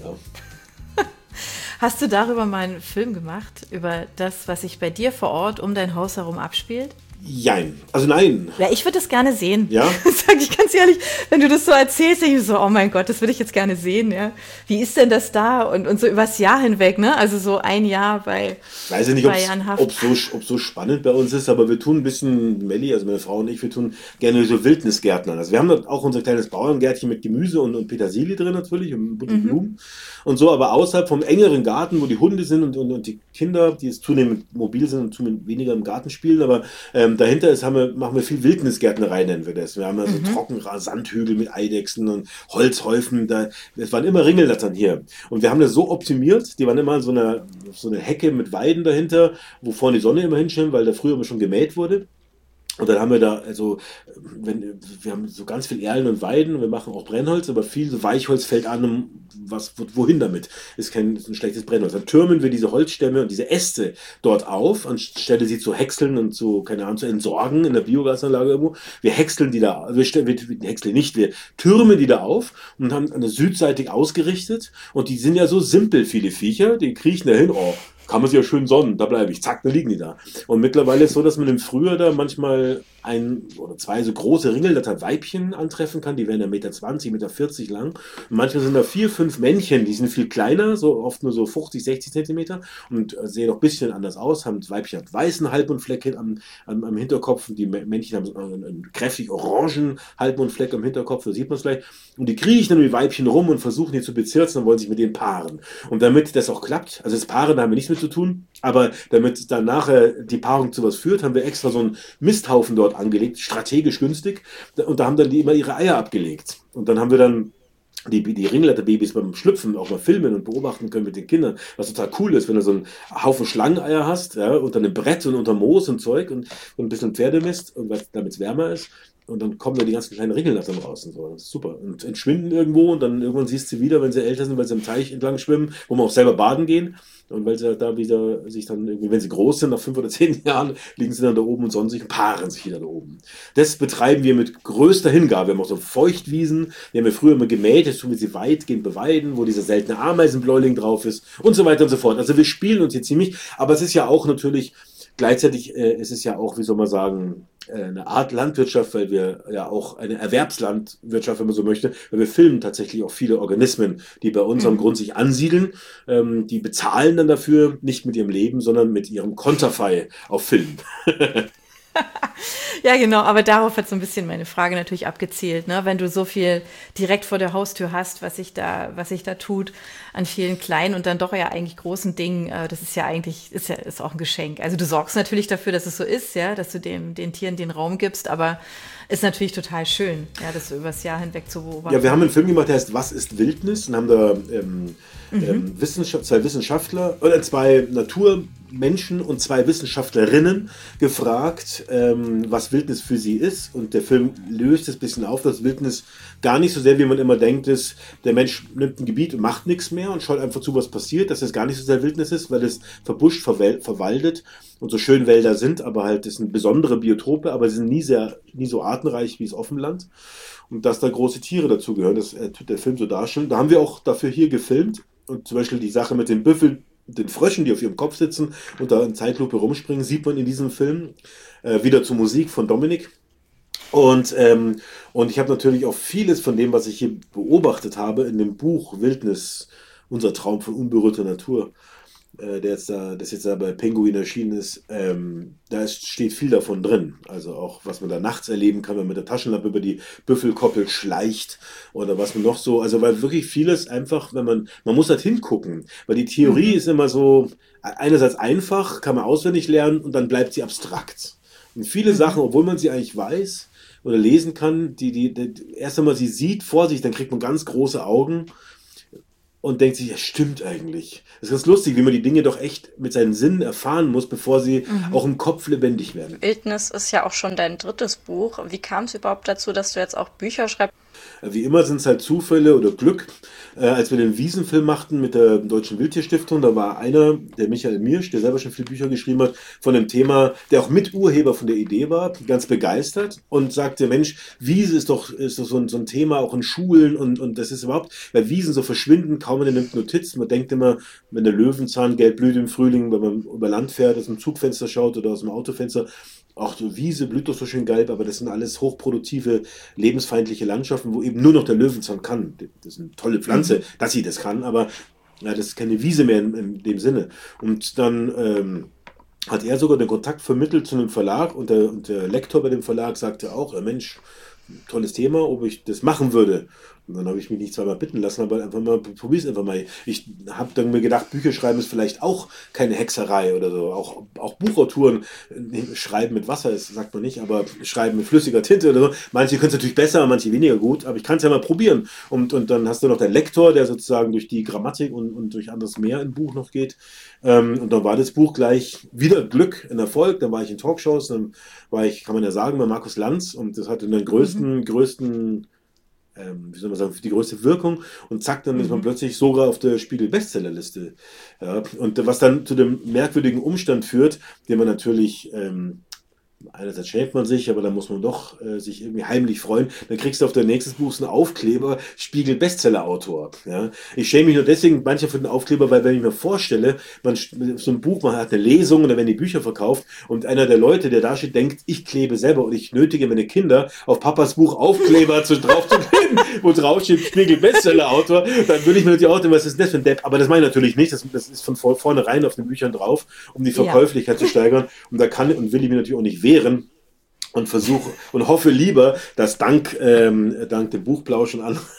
Ja. Hast du darüber mal einen Film gemacht, über das, was sich bei dir vor Ort um dein Haus herum abspielt? Jein. Also nein. Ja, ich würde das gerne sehen. Ja? Sag ich ganz ehrlich, wenn du das so erzählst, denke ich so, oh mein Gott, das würde ich jetzt gerne sehen, ja. Wie ist denn das da? Und, und so übers Jahr hinweg, ne? Also so ein Jahr bei Ich weiß ja nicht, ob es so, so spannend bei uns ist, aber wir tun ein bisschen, Melli, also meine Frau und ich, wir tun gerne so Wildnisgärtnern. Also wir haben auch unser kleines Bauerngärtchen mit Gemüse und, und Petersilie drin natürlich und bunte mhm. Blumen und so, aber außerhalb vom engeren Garten, wo die Hunde sind und, und, und die Kinder, die jetzt zunehmend mobil sind und zunehmend weniger im Garten spielen, aber ähm, dahinter ist, haben wir, machen wir viel Wildnisgärtnerei, nennen wir das. Wir haben ja so mhm. Trockensandhügel mit Eidechsen und Holzhäufen. Da, es waren immer Ringellattern hier. Und wir haben das so optimiert, die waren immer so eine, so eine Hecke mit Weiden dahinter, wo vorne die Sonne immer hinscheint, weil da früher immer schon gemäht wurde. Und dann haben wir da, also, wenn, wir haben so ganz viel Erlen und Weiden, wir machen auch Brennholz, aber viel so Weichholz fällt an, was, wohin damit? Ist kein ist ein schlechtes Brennholz. Dann türmen wir diese Holzstämme und diese Äste dort auf, anstelle sie zu häckseln und zu, keine Ahnung, zu entsorgen in der Biogasanlage irgendwo. Wir häckseln die da, wir, wir, wir häckseln nicht, wir türmen die da auf und haben eine südseitig ausgerichtet. Und die sind ja so simpel, viele Viecher, die kriechen da hin, oh, kann man sich ja schön sonnen, da bleibe ich, zack, da liegen die da. Und mittlerweile ist es so, dass man im Frühjahr da manchmal ein oder zwei so große Ringelnatter-Weibchen antreffen kann, die werden ja eins Meter zwanzig, eins Meter vierzig lang. Und manchmal sind da vier, fünf Männchen, die sind viel kleiner, so oft nur so fünfzig, sechzig Zentimeter und sehen auch ein bisschen anders aus, haben das Weibchen hat weißen Halbmondfleck am, am, am Hinterkopf und die Männchen haben so einen, einen kräftig orangen Halbmondfleck am Hinterkopf, so sieht man es gleich. Und die kriechen dann um die Weibchen rum und versuchen die zu bezirzen und wollen sich mit denen paaren. Und damit das auch klappt, also das Paaren haben wir nichts mit zu tun, aber damit dann nachher die Paarung zu was führt, haben wir extra so einen Misthaufen dort angelegt, strategisch günstig, und da haben dann die immer ihre Eier abgelegt. Und dann haben wir dann die, die Ringleiterbabys beim Schlüpfen auch mal filmen und beobachten können mit den Kindern, was total cool ist, wenn du so einen Haufen Schlangeneier hast, ja, unter einem Brett und unter Moos und Zeug und, und ein bisschen Pferdemist, und damit es wärmer ist. Und dann kommen da die ganzen kleinen Ringelnattern raus und so. Das ist super. Und entschwinden irgendwo und dann irgendwann siehst du sie wieder, wenn sie älter sind, weil sie im Teich entlang schwimmen, wo man auch selber baden gehen. Und weil sie halt da wieder sich dann irgendwie, wenn sie groß sind, nach fünf oder zehn Jahren, liegen sie dann da oben und sonnen sich und paaren sich wieder da oben. Das betreiben wir mit größter Hingabe. Wir haben auch so Feuchtwiesen, die haben wir früher immer gemäht, jetzt tun wir sie weitgehend beweiden, wo dieser seltene Ameisenbläuling drauf ist und so weiter und so fort. Also wir spielen uns hier ziemlich, aber es ist ja auch natürlich, gleichzeitig äh, es ist ja auch, wie soll man sagen, äh, eine Art Landwirtschaft, weil wir ja auch eine Erwerbslandwirtschaft, wenn man so möchte, weil wir filmen tatsächlich auch viele Organismen, die bei unserem mhm. Grund sich ansiedeln. Ähm, die bezahlen dann dafür nicht mit ihrem Leben, sondern mit ihrem Konterfei auf Film. Ja, genau, aber darauf hat so ein bisschen meine Frage natürlich abgezielt, ne? Wenn du so viel direkt vor der Haustür hast, was sich da, was sich da tut an vielen kleinen und dann doch ja eigentlich großen Dingen, äh, das ist ja eigentlich, ist ja, ist auch ein Geschenk. Also du sorgst natürlich dafür, dass es so ist, ja, dass du dem, den Tieren den Raum gibst, aber ist natürlich total schön, ja, das so übers Jahr hinweg zu beobachten. Ja, wir haben einen Film gemacht, der heißt Was ist Wildnis? Und haben da ähm, mhm. ähm, Wissenschaft, zwei Wissenschaftler oder zwei Naturmenschen und zwei Wissenschaftlerinnen gefragt, ähm, was Wildnis für sie ist. Und der Film löst es ein bisschen auf, dass Wildnis gar nicht so sehr, wie man immer denkt, ist, der Mensch nimmt ein Gebiet und macht nichts mehr und schaut einfach zu, was passiert, dass es gar nicht so sehr Wildnis ist, weil es verbuscht, verwel- verwaldet und so schön Wälder sind, aber halt, das sind besondere Biotope, aber sie sind nie sehr, nie so artenreich wie das Offenland. Und dass da große Tiere dazugehören, das äh, tut der Film so darstellen. Da haben wir auch dafür hier gefilmt und zum Beispiel die Sache mit den Büffeln, den Fröschen, die auf ihrem Kopf sitzen und da in Zeitlupe rumspringen, sieht man in diesem Film. Äh, wieder zur Musik von Dominik. Und, ähm, und ich habe natürlich auch vieles von dem, was ich hier beobachtet habe, in dem Buch Wildnis, unser Traum von unberührter Natur, äh, der jetzt da, das jetzt da bei Penguin erschienen ist, ähm, da ist, steht viel davon drin. Also auch, was man da nachts erleben kann, wenn man mit der Taschenlampe über die Büffelkoppel schleicht oder was man noch so, also weil wirklich vieles einfach, wenn man, man muss halt hingucken, weil die Theorie mhm. ist immer so, einerseits einfach, kann man auswendig lernen und dann bleibt sie abstrakt. Und viele mhm. Sachen, obwohl man sie eigentlich weiß oder lesen kann, die, die, die erst einmal sie sieht vor sich, dann kriegt man ganz große Augen und denkt sich, ja, stimmt eigentlich. Das ist ganz lustig, wie man die Dinge doch echt mit seinen Sinnen erfahren muss, bevor sie mhm. auch im Kopf lebendig werden. Wildnis ist ja auch schon dein drittes Buch. Wie kam es überhaupt dazu, dass du jetzt auch Bücher schreibst? Wie immer sind es halt Zufälle oder Glück. Äh, als wir den Wiesenfilm machten mit der Deutschen Wildtierstiftung, da war einer, der Michael Mirsch, der selber schon viele Bücher geschrieben hat, von dem Thema, der auch Miturheber von der Idee war, ganz begeistert und sagte, Mensch, Wiese ist doch, ist doch so, ein, so ein Thema auch in Schulen und, und das ist überhaupt, weil Wiesen so verschwinden, kaum einer nimmt Notiz. Man denkt immer, wenn der Löwenzahn gelb blüht im Frühling, wenn man über Land fährt, aus dem Zugfenster schaut oder aus dem Autofenster, auch die Wiese blüht doch so schön gelb, aber das sind alles hochproduktive, lebensfeindliche Landschaften, wo eben nur noch der Löwenzahn kann. Das ist eine tolle Pflanze, mhm. dass sie das kann, aber ja, das ist keine Wiese mehr in, in dem Sinne. Und dann ähm, hat er sogar den Kontakt vermittelt zu einem Verlag und der, und der Lektor bei dem Verlag sagte auch, ja, Mensch, tolles Thema, ob ich das machen würde. Und dann habe ich mich nicht zweimal bitten lassen, aber einfach mal, probier's einfach mal. Ich habe dann mir gedacht, Bücher schreiben ist vielleicht auch keine Hexerei oder so. Auch, auch Buchautoren schreiben mit Wasser, das sagt man nicht, aber schreiben mit flüssiger Tinte oder so. Manche können es natürlich besser, manche weniger gut, aber ich kann es ja mal probieren. Und, und dann hast du noch deinen Lektor, der sozusagen durch die Grammatik und, und durch anderes mehr im Buch noch geht. Ähm, und dann war das Buch gleich wieder Glück, ein Erfolg. Dann war ich in Talkshows, dann war ich, kann man ja sagen, bei Markus Lanz und das hatte den größten, mhm. größten Ähm, wie soll man sagen, die größte Wirkung und zack, dann mhm. ist man plötzlich sogar auf der Spiegel-Bestsellerliste. Ja, und was dann zu dem merkwürdigen Umstand führt, den man natürlich, ähm, einerseits schämt man sich, aber dann muss man doch äh, sich irgendwie heimlich freuen, dann kriegst du auf dein nächstes Buch einen Aufkleber, Spiegel-Bestseller-Autor. Ja? Ich schäme mich nur deswegen manchmal für den Aufkleber, weil wenn ich mir vorstelle, man so ein Buch, man hat eine Lesung oder wenn die Bücher verkauft und einer der Leute, der da steht, denkt, ich klebe selber und ich nötige meine Kinder, auf Papas Buch Aufkleber zu, drauf zu kleben, wo drauf steht Spiegel-Bestseller-Autor, dann würde ich mir natürlich auch denken, was ist denn das für ein Depp? Aber das meine ich natürlich nicht, das, das ist von vornherein auf den Büchern drauf, um die Verkäuflichkeit ja. zu steigern und da kann und will ich mir natürlich auch nicht wehren und versuche und hoffe lieber, dass dank, ähm, dank dem Buchplausch und anderen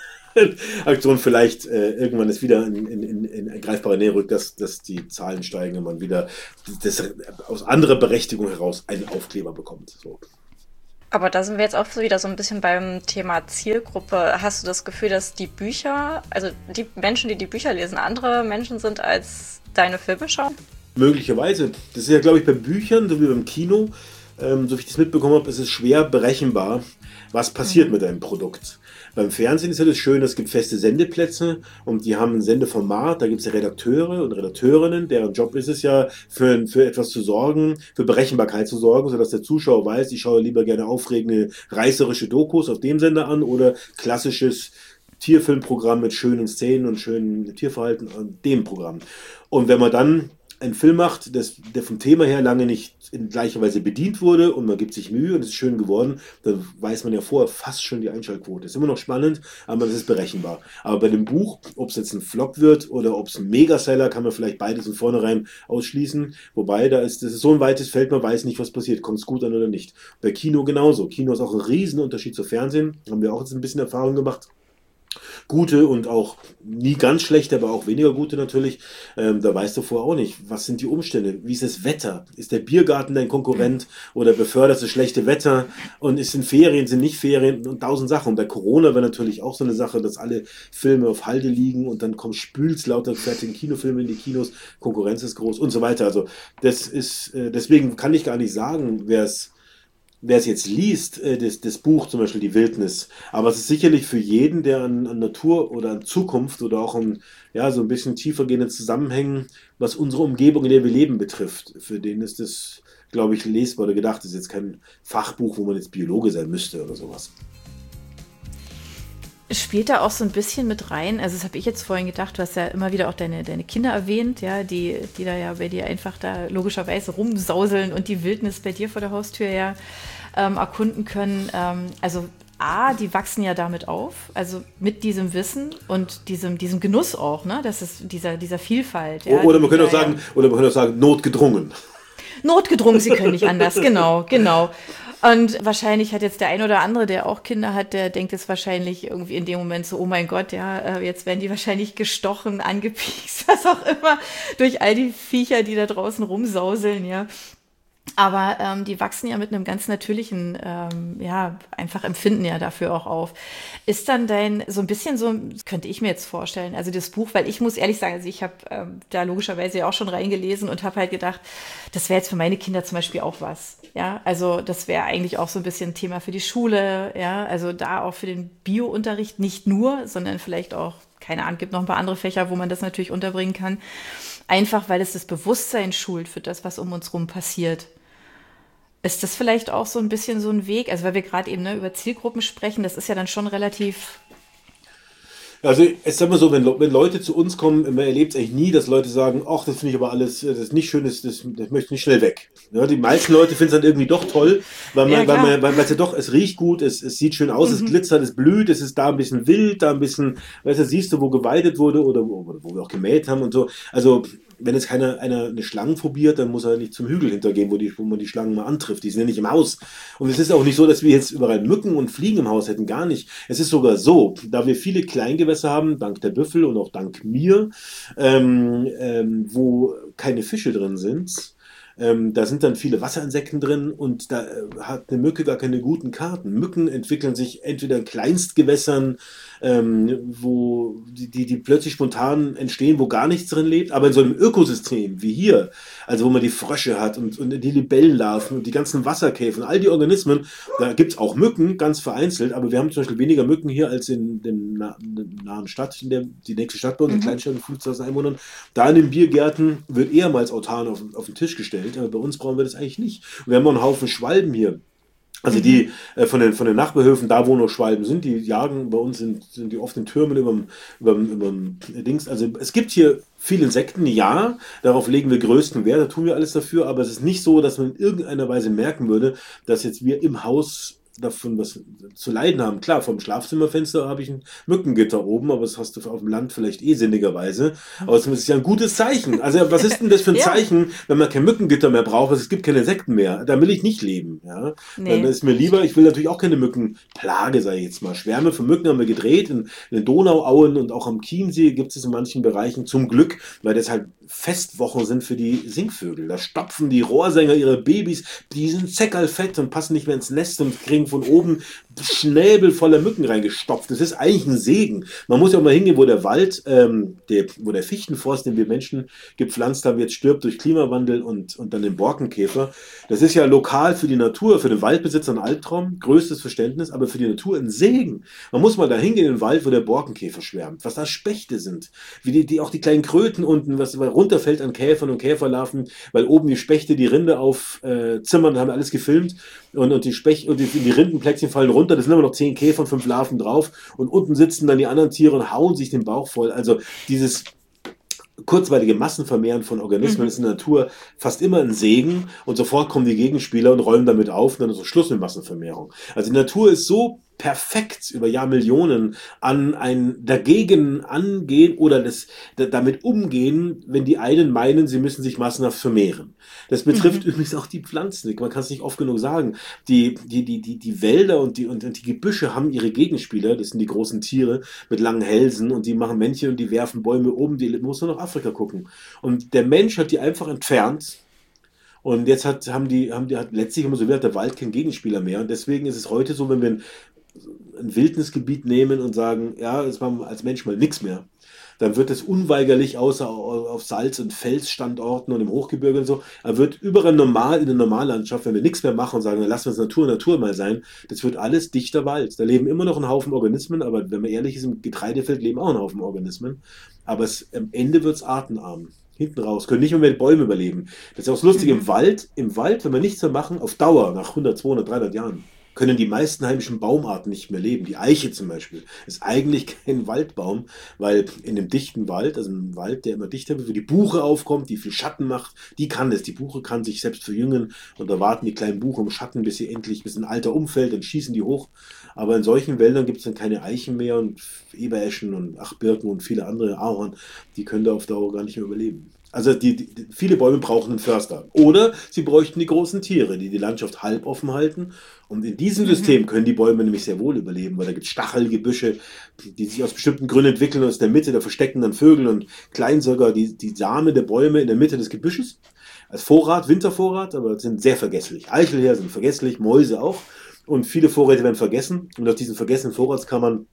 Aktionen vielleicht äh, irgendwann es wieder in, in, in, in greifbare Nähe rückt, dass, dass die Zahlen steigen und man wieder das, aus anderer Berechtigung heraus einen Aufkleber bekommt. So. Aber da sind wir jetzt auch wieder so ein bisschen beim Thema Zielgruppe. Hast du das Gefühl, dass die Bücher, also die Menschen, die die Bücher lesen, andere Menschen sind als deine Filme schauen? Möglicherweise. Das ist ja, glaube ich, bei Büchern, so wie beim Kino, ähm, so wie ich das mitbekommen habe, ist es schwer berechenbar, was passiert mhm. mit einem Produkt. Beim Fernsehen ist ja das Schöne, es gibt feste Sendeplätze und die haben ein Sendeformat, da gibt es ja Redakteure und Redakteurinnen, deren Job ist es ja, für, für etwas zu sorgen, für Berechenbarkeit zu sorgen, sodass der Zuschauer weiß, ich schaue lieber gerne aufregende, reißerische Dokus auf dem Sender an oder klassisches Tierfilmprogramm mit schönen Szenen und schönen Tierverhalten an dem Programm. Und wenn man dann einen Film macht, das, der vom Thema her lange nicht in gleicher Weise bedient wurde und man gibt sich Mühe und es ist schön geworden, dann weiß man ja vorher fast schon die Einschaltquote. Ist immer noch spannend, aber das ist berechenbar. Aber bei dem Buch, ob es jetzt ein Flop wird oder ob es ein Megaseller, kann man vielleicht beides von vornherein ausschließen. Wobei, da ist, das ist so ein weites Feld, man weiß nicht, was passiert, kommt es gut an oder nicht. Bei Kino genauso. Kino ist auch ein Riesenunterschied zu Fernsehen. Haben wir auch jetzt ein bisschen Erfahrung gemacht. Gute und auch nie ganz schlechte, aber auch weniger gute natürlich. Ähm, da weißt du vorher auch nicht, was sind die Umstände, wie ist das Wetter? Ist der Biergarten dein Konkurrent oder befördert das schlechte Wetter? Und es sind Ferien, sind nicht Ferien und tausend Sachen. Und bei Corona war natürlich auch so eine Sache, dass alle Filme auf Halde liegen und dann kommt spülts lauter fertigen Kinofilme in die Kinos, Konkurrenz ist groß und so weiter. Also das ist, äh, deswegen kann ich gar nicht sagen, wer es Wer es jetzt liest, äh, das, das Buch zum Beispiel Die Wildnis, aber es ist sicherlich für jeden, der an, an Natur oder an Zukunft oder auch an ja, so ein bisschen tiefer gehende Zusammenhängen, was unsere Umgebung, in der wir leben, betrifft, für den ist das, glaube ich, lesbar oder gedacht. Das ist jetzt kein Fachbuch, wo man jetzt Biologe sein müsste oder sowas. Spielt da auch so ein bisschen mit rein, also das habe ich jetzt vorhin gedacht, du hast ja immer wieder auch deine, deine Kinder erwähnt, ja, die, die da ja bei dir einfach da logischerweise rumsauseln und die Wildnis bei dir vor der Haustür ja ähm, erkunden können. Ähm, also A, die wachsen ja damit auf, also mit diesem Wissen und diesem, diesem Genuss auch, ne? Das ist dieser, dieser Vielfalt. Ja, oder man könnte auch ja, sagen, oder man könnte auch sagen, notgedrungen. Notgedrungen, sie können nicht anders, genau, genau. Und wahrscheinlich hat jetzt der ein oder andere, der auch Kinder hat, der denkt jetzt wahrscheinlich irgendwie in dem Moment so, oh mein Gott, ja, jetzt werden die wahrscheinlich gestochen, angepiekst, was auch immer, durch all die Viecher, die da draußen rumsauseln, ja. Aber ähm, die wachsen ja mit einem ganz natürlichen, ähm, ja, einfach Empfinden ja dafür auch auf. Ist dann dein, so ein bisschen so, könnte ich mir jetzt vorstellen, also das Buch, weil ich muss ehrlich sagen, also ich habe ähm, da logischerweise ja auch schon reingelesen und habe halt gedacht, das wäre jetzt für meine Kinder zum Beispiel auch was, ja, also das wäre eigentlich auch so ein bisschen ein Thema für die Schule, ja, also da auch für den Bio-Unterricht nicht nur, sondern vielleicht auch, keine Ahnung, gibt noch ein paar andere Fächer, wo man das natürlich unterbringen kann, einfach weil es das Bewusstsein schult für das, was um uns rum passiert. Ist das vielleicht auch so ein bisschen so ein Weg? Also weil wir gerade eben ne, über Zielgruppen sprechen, das ist ja dann schon relativ... Also es ist immer so, wenn, wenn Leute zu uns kommen, man erlebt es eigentlich nie, dass Leute sagen, ach, das finde ich aber alles, das ist nicht schön, das, das, das möchte ich nicht schnell weg. Ja, die meisten Leute finden es dann irgendwie doch toll, weil man, ja, weil man, weil man ja doch, es riecht gut, es, es sieht schön aus, mhm. es glitzert, es blüht, es ist da ein bisschen wild, da ein bisschen, weißt du, siehst du, wo geweidet wurde oder wo, wo wir auch gemäht haben und so. Also wenn jetzt keiner einer eine Schlangenphobie hat, dann muss er nicht zum Hügel hintergehen, wo, die, wo man die Schlangen mal antrifft. Die sind ja nicht im Haus. Und es ist auch nicht so, dass wir jetzt überall Mücken und Fliegen im Haus hätten. Gar nicht. Es ist sogar so, da wir viele Kleingewässer haben, dank der Büffel und auch dank mir, ähm, ähm, wo keine Fische drin sind, Ähm, da sind dann viele Wasserinsekten drin und da äh, hat eine Mücke gar keine guten Karten. Mücken entwickeln sich entweder in Kleinstgewässern, ähm, wo die, die, die plötzlich spontan entstehen, wo gar nichts drin lebt, aber in so einem Ökosystem wie hier, also wo man die Frösche hat und, und die Libellenlarven und die ganzen Wasserkäfer und all die Organismen, da gibt es auch Mücken, ganz vereinzelt, aber wir haben zum Beispiel weniger Mücken hier als in der na, nahen Stadt, in der, die nächste Stadt bei uns, mhm. eine Kleinstadt mit fünfzigtausend Einwohnern. Da in den Biergärten wird eher mal als Autan auf, auf den Tisch gestellt, aber bei uns brauchen wir das eigentlich nicht. Wir haben auch einen Haufen Schwalben hier. Also mhm. die äh, von den von den Nachbarhöfen, da wo noch Schwalben sind, die jagen bei uns, sind, sind die oft in Türmen überm, überm, überm Dings. Also es gibt hier viele Insekten, ja, darauf legen wir größten Wert, da tun wir alles dafür, aber es ist nicht so, dass man in irgendeiner Weise merken würde, dass jetzt wir im Haus davon was zu leiden haben. Klar, vom Schlafzimmerfenster habe ich ein Mückengitter oben, aber das hast du auf dem Land vielleicht eh sinnigerweise. Aber es ist ja ein gutes Zeichen. Also was ist denn das für ein ja. Zeichen, wenn man kein Mückengitter mehr braucht, es gibt keine Insekten mehr. Da will ich nicht leben. Ja? Nee. Dann ist mir lieber, ich will natürlich auch keine Mückenplage, sage ich jetzt mal. Schwärme von Mücken haben wir gedreht, in, in den Donauauen und auch am Chiemsee gibt es in manchen Bereichen zum Glück, weil das halt Festwochen sind für die Singvögel. Da stopfen die Rohrsänger ihre Babys, die sind zeckerlfett und passen nicht mehr ins Nest und kriegen von oben Schnäbel voller Mücken reingestopft. Das ist eigentlich ein Segen. Man muss ja auch mal hingehen, wo der Wald, ähm, der, wo der Fichtenforst, den wir Menschen gepflanzt haben, jetzt stirbt durch Klimawandel und, und dann den Borkenkäfer. Das ist ja lokal für die Natur, für den Waldbesitzer ein Albtraum, größtes Verständnis, aber für die Natur ein Segen. Man muss mal da hingehen in den Wald, wo der Borkenkäfer schwärmt, was da Spechte sind, wie die, die auch die kleinen Kröten unten, was runterfällt an Käfern und Käferlarven, weil oben die Spechte die Rinde auf äh, Zimmern, haben alles gefilmt und, und die Spechte und die, die Rindenplättchen fallen runter, da sind immer noch zehn Käfer und fünf Larven drauf und unten sitzen dann die anderen Tiere und hauen sich den Bauch voll. Also dieses kurzweilige Massenvermehren von Organismen Mhm. ist in der Natur fast immer ein Segen und sofort kommen die Gegenspieler und räumen damit auf und dann ist so Schluss mit Massenvermehrung. Also die Natur ist so perfekt über Jahrmillionen an ein dagegen angehen oder das, da, damit umgehen, wenn die einen meinen, sie müssen sich massenhaft vermehren. Das betrifft Mhm. übrigens auch die Pflanzen. Man kann es nicht oft genug sagen. Die, die, die, die, die Wälder und die, und, und die Gebüsche haben ihre Gegenspieler, das sind die großen Tiere mit langen Hälsen und die machen Männchen und die werfen Bäume um, die muss nur nach Afrika gucken. Und der Mensch hat die einfach entfernt. Und jetzt hat, haben die, haben die, hat letztlich immer so wird der Wald kein Gegenspieler mehr. Und deswegen ist es heute so, wenn wir ein, ein Wildnisgebiet nehmen und sagen, ja, jetzt machen wir als Mensch mal nichts mehr, dann wird es unweigerlich außer auf Salz- und Felsstandorten und im Hochgebirge und so, er wird überall normal in der Normallandschaft, wenn wir nichts mehr machen und sagen, dann lassen wir es Natur, Natur mal sein, das wird alles dichter Wald. Da leben immer noch ein Haufen Organismen, aber wenn man ehrlich ist, im Getreidefeld leben auch ein Haufen Organismen. Aber es, am Ende wird es artenarm. Hinten raus, können nicht mehr mit Bäume überleben. Das ist auch das Lustige, Mhm. im Wald, im Wald, wenn wir nichts mehr machen, auf Dauer, nach hundert, zweihundert, dreihundert Jahren, können die meisten heimischen Baumarten nicht mehr leben. Die Eiche zum Beispiel ist eigentlich kein Waldbaum, weil in dem dichten Wald, also ein Wald, der immer dichter wird, wo die Buche aufkommt, die viel Schatten macht, die kann das. Die Buche kann sich selbst verjüngen und da warten die kleinen Buche im Schatten, bis sie endlich bis ein Alter umfällt, dann schießen die hoch. Aber in solchen Wäldern gibt es dann keine Eichen mehr und Ebereschen und Achbirken und viele andere Ahorn, die können da auf Dauer gar nicht mehr überleben. Also die, die, viele Bäume brauchen einen Förster. Oder sie bräuchten die großen Tiere, die die Landschaft halb offen halten. Und in diesem System können die Bäume nämlich sehr wohl überleben, weil da gibt es Stachelgebüsche, die, die sich aus bestimmten Gründen entwickeln aus der Mitte, da verstecken dann Vögel und Kleinsäuger die, die Samen der Bäume in der Mitte des Gebüsches. Als Vorrat, Wintervorrat, aber sind sehr vergesslich. Eichelhäher sind vergesslich, Mäuse auch. Und viele Vorräte werden vergessen. Und aus diesen vergessenen Vorratskammern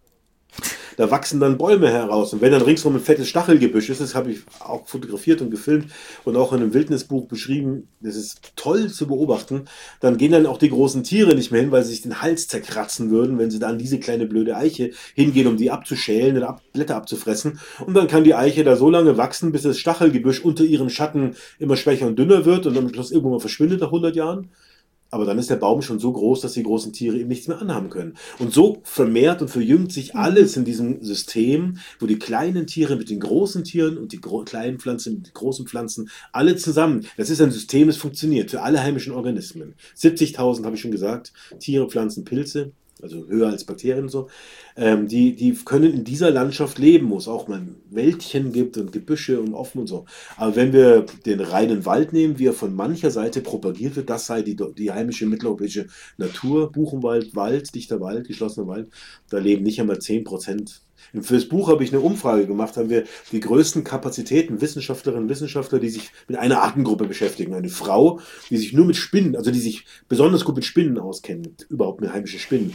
da wachsen dann Bäume heraus. Und wenn dann ringsrum ein fettes Stachelgebüsch ist, das habe ich auch fotografiert und gefilmt und auch in einem Wildnisbuch beschrieben, das ist toll zu beobachten, dann gehen dann auch die großen Tiere nicht mehr hin, weil sie sich den Hals zerkratzen würden, wenn sie da an diese kleine blöde Eiche hingehen, um die abzuschälen oder ab, Blätter abzufressen. Und dann kann die Eiche da so lange wachsen, bis das Stachelgebüsch unter ihrem Schatten immer schwächer und dünner wird und dann am Schluss irgendwann mal verschwindet nach hundert Jahren. Aber dann ist der Baum schon so groß, dass die großen Tiere ihm nichts mehr anhaben können. Und so vermehrt und verjüngt sich alles in diesem System, wo die kleinen Tiere mit den großen Tieren und die gro- kleinen Pflanzen mit den großen Pflanzen alle zusammen. Das ist ein System, das funktioniert für alle heimischen Organismen. siebzigtausend habe ich schon gesagt, Tiere, Pflanzen, Pilze, also höher als Bakterien und so, ähm, die, die können in dieser Landschaft leben, wo es auch mal Wäldchen gibt und Gebüsche und offen und so. Aber wenn wir den reinen Wald nehmen, wie er von mancher Seite propagiert wird, das sei die, die heimische mitteleuropäische Natur, Buchenwald, Wald, dichter Wald, geschlossener Wald, da leben nicht einmal zehn Prozent. Für das Buch habe ich eine Umfrage gemacht, haben wir die größten Kapazitäten, Wissenschaftlerinnen und Wissenschaftler, die sich mit einer Artengruppe beschäftigen. Eine Frau, die sich nur mit Spinnen, also die sich besonders gut mit Spinnen auskennen, mit, überhaupt mit heimischen Spinnen.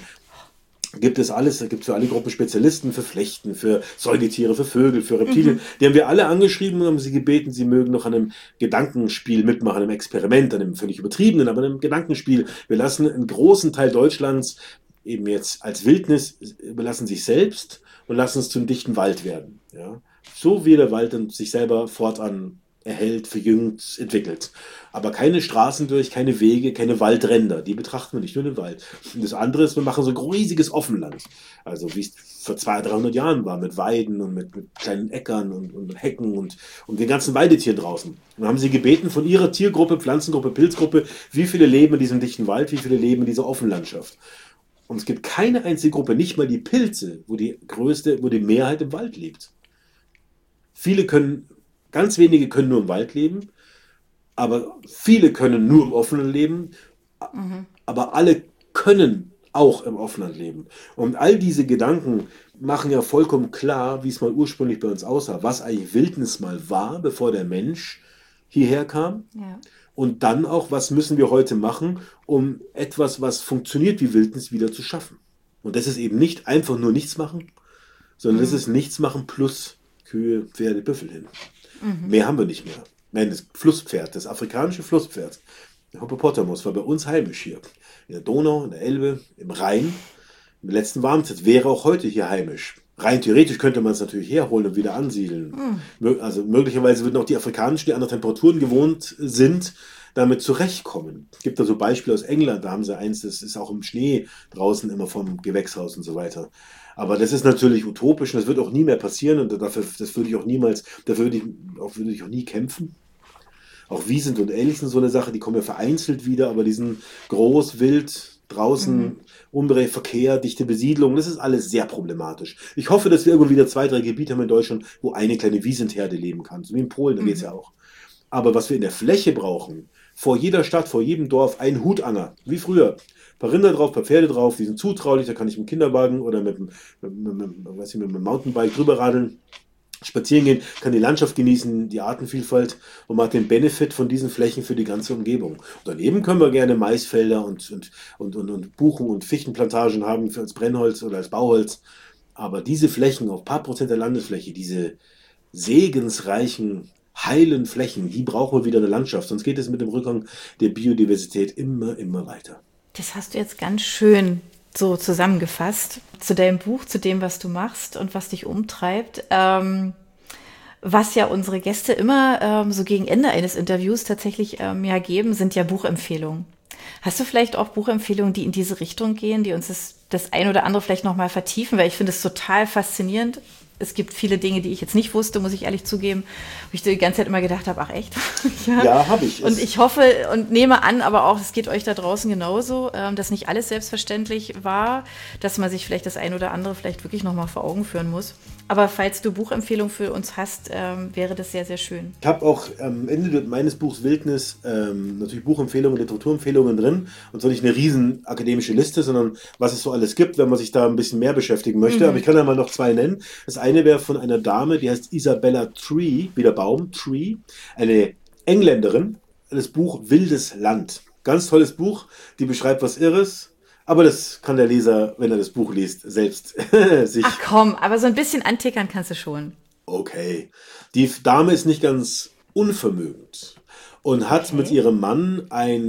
Gibt es alles, da gibt es für alle Gruppen Spezialisten, für Flechten, für Säugetiere, für Vögel, für Reptilien. Mhm. Die haben wir alle angeschrieben und haben sie gebeten, sie mögen noch an einem Gedankenspiel mitmachen, einem Experiment, an einem völlig übertriebenen, aber einem Gedankenspiel. Wir lassen einen großen Teil Deutschlands eben jetzt als Wildnis, überlassen sich selbst und lassen es zum dichten Wald werden. Ja? So wie der Wald dann sich selber fortan erhält, verjüngt, entwickelt. Aber keine Straßen durch, keine Wege, keine Waldränder. Die betrachten wir nicht, nur den Wald. Und das andere ist, wir machen so ein riesiges Offenland. Also wie es vor zweihundert, dreihundert Jahren war, mit Weiden und mit, mit kleinen Äckern und, und Hecken und, und den ganzen Weidetieren draußen. Und dann haben sie gebeten von ihrer Tiergruppe, Pflanzengruppe, Pilzgruppe, wie viele leben in diesem dichten Wald, wie viele leben in dieser Offenlandschaft. Und es gibt keine einzige Gruppe, nicht mal die Pilze, wo die größte, wo die Mehrheit im Wald lebt. Viele können, ganz wenige können nur im Wald leben, aber viele können nur im offenen leben, mhm. aber alle können auch im offenen leben. Und all diese Gedanken machen ja vollkommen klar, wie es mal ursprünglich bei uns aussah, was eigentlich Wildnis mal war, bevor der Mensch hierher kam. Ja. Und dann auch, was müssen wir heute machen, um etwas, was funktioniert wie Wildnis, wieder zu schaffen. Und das ist eben nicht einfach nur nichts machen, sondern mhm. das ist nichts machen plus Kühe, Pferde, Büffel hin. Mhm. Mehr haben wir nicht mehr. Nein, das Flusspferd, das afrikanische Flusspferd, der Hippopotamus, war bei uns heimisch hier. In der Donau, in der Elbe, im Rhein. Im letzten Warmzeit wäre auch heute hier heimisch. Rein theoretisch könnte man es natürlich herholen und wieder ansiedeln. Mhm. Also möglicherweise würden auch die Afrikanischen, die andere Temperaturen gewohnt sind, damit zurechtkommen. Es gibt da so Beispiele aus England, da haben sie eins, das ist auch im Schnee draußen immer vom Gewächshaus und so weiter. Aber das ist natürlich utopisch und das wird auch nie mehr passieren und dafür, das würde ich auch niemals, dafür würde ich auch, würde ich auch nie kämpfen. Auch Wiesent und Elch sind so eine Sache, die kommen ja vereinzelt wieder, aber die sind groß, wild, draußen, mhm. unberecht, Verkehr, dichte Besiedlung, das ist alles sehr problematisch. Ich hoffe, dass wir irgendwo wieder zwei, drei Gebiete haben in Deutschland, wo eine kleine Wiesentherde leben kann, so wie in Polen, da mhm. geht es ja auch. Aber was wir in der Fläche brauchen, vor jeder Stadt, vor jedem Dorf, ein Hutanger, wie früher. Ein paar Rinder drauf, ein paar Pferde drauf, die sind zutraulich, da kann ich mit dem Kinderwagen oder mit, mit, mit, mit, weiß ich, mit dem Mountainbike drüber radeln, spazieren gehen, kann die Landschaft genießen, die Artenvielfalt und man hat den Benefit von diesen Flächen für die ganze Umgebung. Und daneben können wir gerne Maisfelder und, und, und, und, und Buchen- und Fichtenplantagen haben für als Brennholz oder als Bauholz. Aber diese Flächen, auf ein paar Prozent der Landesfläche, diese segensreichen, heilen Flächen, die brauchen wir wieder in der Landschaft. Sonst geht es mit dem Rückgang der Biodiversität immer, immer weiter. Das hast du jetzt ganz schön so zusammengefasst zu deinem Buch, zu dem, was du machst und was dich umtreibt. Ähm, was ja unsere Gäste immer ähm, so gegen Ende eines Interviews tatsächlich ähm, ja geben, sind ja Buchempfehlungen. Hast du vielleicht auch Buchempfehlungen, die in diese Richtung gehen, die uns das, das ein oder andere vielleicht nochmal vertiefen? Weil ich finde es total faszinierend. Es gibt viele Dinge, die ich jetzt nicht wusste, muss ich ehrlich zugeben, wo ich die ganze Zeit immer gedacht habe, ach echt? ja, ja habe ich. Und ich hoffe und nehme an, aber auch, es geht euch da draußen genauso, dass nicht alles selbstverständlich war, dass man sich vielleicht das ein oder andere vielleicht wirklich nochmal vor Augen führen muss. Aber falls du Buchempfehlungen für uns hast, ähm, wäre das sehr, sehr schön. Ich habe auch am Ende meines Buchs Wildnis ähm, natürlich Buchempfehlungen, Literaturempfehlungen drin. Und zwar nicht eine riesen akademische Liste, sondern was es so alles gibt, wenn man sich da ein bisschen mehr beschäftigen möchte. Mhm. Aber ich kann ja mal noch zwei nennen. Das eine wäre von einer Dame, die heißt Isabella Tree, wie der Baum, Tree. Eine Engländerin. Das Buch Wildes Land. Ganz tolles Buch. Die beschreibt was Irres. Aber das kann der Leser, wenn er das Buch liest, selbst sich... Ach komm, aber so ein bisschen antickern kannst du schon. Okay. Die Dame ist nicht ganz unvermögend und hat okay. mit ihrem Mann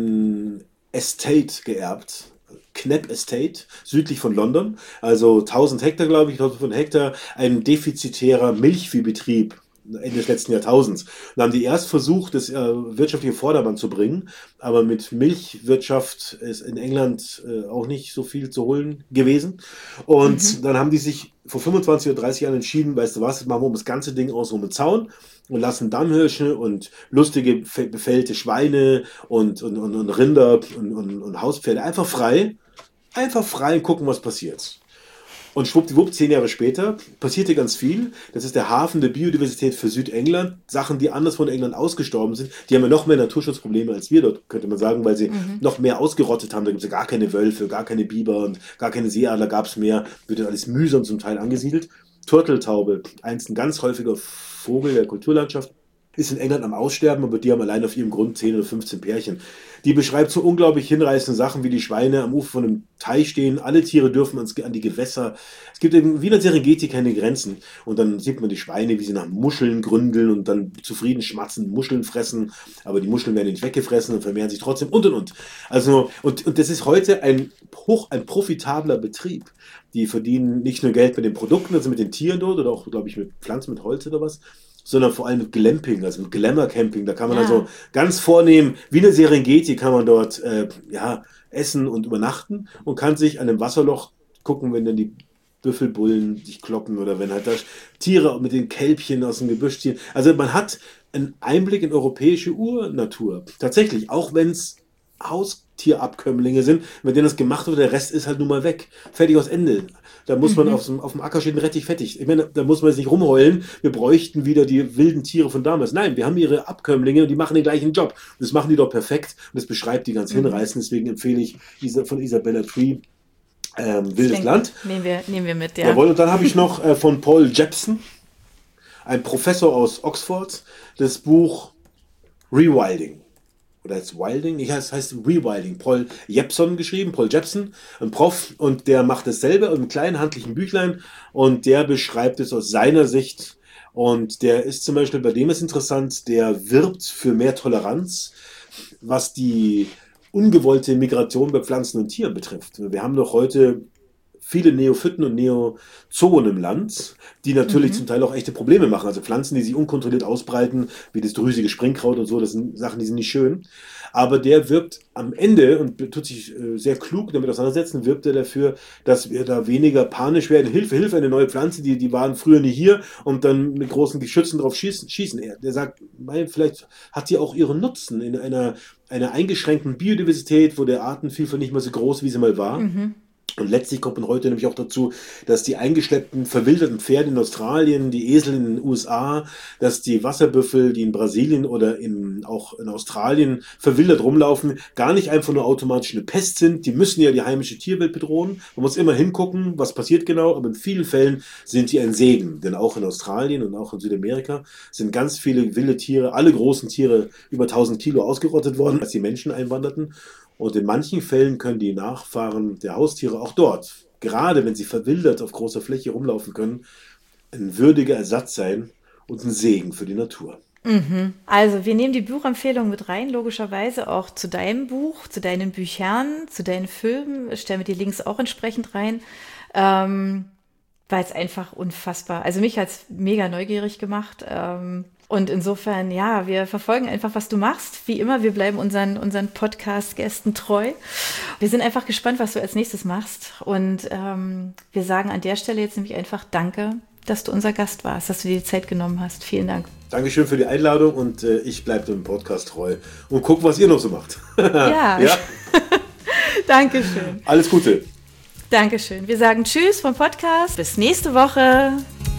ein Estate geerbt. Knepp Estate, südlich von London. Also tausend Hektar, glaube ich, tausend Hektar. Ein defizitärer Milchviehbetrieb. Ende des letzten Jahrtausends. Und haben die erst versucht, das äh, wirtschaftliche Vordermann zu bringen, aber mit Milchwirtschaft ist in England äh, auch nicht so viel zu holen gewesen. Und mhm. dann haben die sich vor fünfundzwanzig oder dreißig Jahren entschieden, weißt du was, machen wir um das ganze Ding aus um den Zaun und lassen Dammhirsche und lustige befällte Schweine und, und, und, und Rinder und, und, und Hauspferde einfach frei. Einfach frei und gucken, was passiert. Und schwuppdiwupp, zehn Jahre später, passierte ganz viel. Das ist der Hafen der Biodiversität für Südengland. Sachen, die anders von England ausgestorben sind. Die haben ja noch mehr Naturschutzprobleme als wir dort, könnte man sagen, weil sie mhm. noch mehr ausgerottet haben. Da gibt es ja gar keine Wölfe, gar keine Biber und gar keine Seeadler gab es mehr. Wird ja alles mühsam zum Teil angesiedelt. Turteltaube, eins ein ganz häufiger Vogel der Kulturlandschaft, ist in England am Aussterben, aber die haben allein auf ihrem Grund zehn oder fünfzehn Pärchen. Die beschreibt so unglaublich hinreißende Sachen, wie die Schweine am Ufer von einem Teich stehen. Alle Tiere dürfen ans, an die Gewässer. Es gibt eben wie in der Serengeti keine Grenzen. Und dann sieht man die Schweine, wie sie nach Muscheln gründeln und dann zufrieden schmatzen, Muscheln fressen. Aber die Muscheln werden nicht weggefressen und vermehren sich trotzdem und und und. Also, und, und das ist heute ein hoch, ein profitabler Betrieb. Die verdienen nicht nur Geld mit den Produkten, also mit den Tieren dort oder auch, glaube ich, mit Pflanzen, mit Holz oder was, sondern vor allem mit Glamping, also mit Glamour-Camping. Da kann man ja. also ganz vornehm, wie eine Serengeti, kann man dort äh, ja, essen und übernachten und kann sich an einem Wasserloch gucken, wenn dann die Büffelbullen sich kloppen oder wenn halt da Tiere mit den Kälbchen aus dem Gebüsch ziehen. Also man hat einen Einblick in europäische Urnatur. Tatsächlich, auch wenn es Haustierabkömmlinge sind, mit denen das gemacht wird, der Rest ist halt nun mal weg. Fertig aus Ende. Da muss man mhm. auf, auf dem Acker stehen, Rettich fettig. Ich meine, da muss man jetzt nicht rumheulen, wir bräuchten wieder die wilden Tiere von damals. Nein, wir haben ihre Abkömmlinge und die machen den gleichen Job. Und das machen die doch perfekt und das beschreibt die ganz mhm. hinreißend. Deswegen empfehle ich von Isabella Tree ähm, Wildes denke, Land. Nehmen wir, nehmen wir mit, ja. Jawohl, und dann habe ich noch äh, von Paul Jepson, ein Professor aus Oxford, das Buch Rewilding. Oder jetzt Wilding, ich heißt, heißt Rewilding. Paul Jepson geschrieben, Paul Jepson, ein Prof, und der macht dasselbe in einem kleinen handlichen Büchlein und der beschreibt es aus seiner Sicht. Und der ist zum Beispiel, bei dem ist interessant, der wirbt für mehr Toleranz, was die ungewollte Migration bei Pflanzen und Tieren betrifft. Wir haben doch heute viele Neophyten und Neozoen im Land, die natürlich mhm. zum Teil auch echte Probleme machen. Also Pflanzen, die sich unkontrolliert ausbreiten, wie das drüsige Springkraut und so, das sind Sachen, die sind nicht schön. Aber der wirbt am Ende und tut sich äh, sehr klug damit auseinandersetzen, wirbt er dafür, dass wir da weniger panisch werden. Hilfe, Hilfe, eine neue Pflanze, die, die waren früher nie hier und dann mit großen Geschützen drauf schießen. schießen. Er, der sagt, mein, vielleicht hat sie auch ihren Nutzen in einer, einer eingeschränkten Biodiversität, wo der Artenvielfalt nicht mehr so groß, wie sie mal war. Mhm. Und letztlich kommt man heute nämlich auch dazu, dass die eingeschleppten, verwilderten Pferde in Australien, die Esel in den U S A, dass die Wasserbüffel, die in Brasilien oder in, auch in Australien verwildert rumlaufen, gar nicht einfach nur automatisch eine Pest sind. Die müssen ja die heimische Tierwelt bedrohen. Man muss immer hingucken, was passiert genau, aber in vielen Fällen sind die ein Segen. Denn auch in Australien und auch in Südamerika sind ganz viele wilde Tiere, alle großen Tiere über tausend Kilo ausgerottet worden, als die Menschen einwanderten. Und in manchen Fällen können die Nachfahren der Haustiere auch dort, gerade wenn sie verwildert auf großer Fläche rumlaufen können, ein würdiger Ersatz sein und ein Segen für die Natur. Mhm. Also wir nehmen die Buchempfehlung mit rein, logischerweise auch zu deinem Buch, zu deinen Büchern, zu deinen Filmen, stellen wir die Links auch entsprechend rein, ähm, weil es einfach unfassbar, also mich hat es mega neugierig gemacht, ähm, und insofern, ja, wir verfolgen einfach, was du machst. Wie immer, wir bleiben unseren, unseren Podcast-Gästen treu. Wir sind einfach gespannt, was du als nächstes machst. Und ähm, wir sagen an der Stelle jetzt nämlich einfach Danke, dass du unser Gast warst, dass du dir die Zeit genommen hast. Vielen Dank. Dankeschön für die Einladung und äh, ich bleibe dem Podcast treu und guck, was ihr noch so macht. Ja. ja? Dankeschön. Alles Gute. Dankeschön. Wir sagen Tschüss vom Podcast. Bis nächste Woche.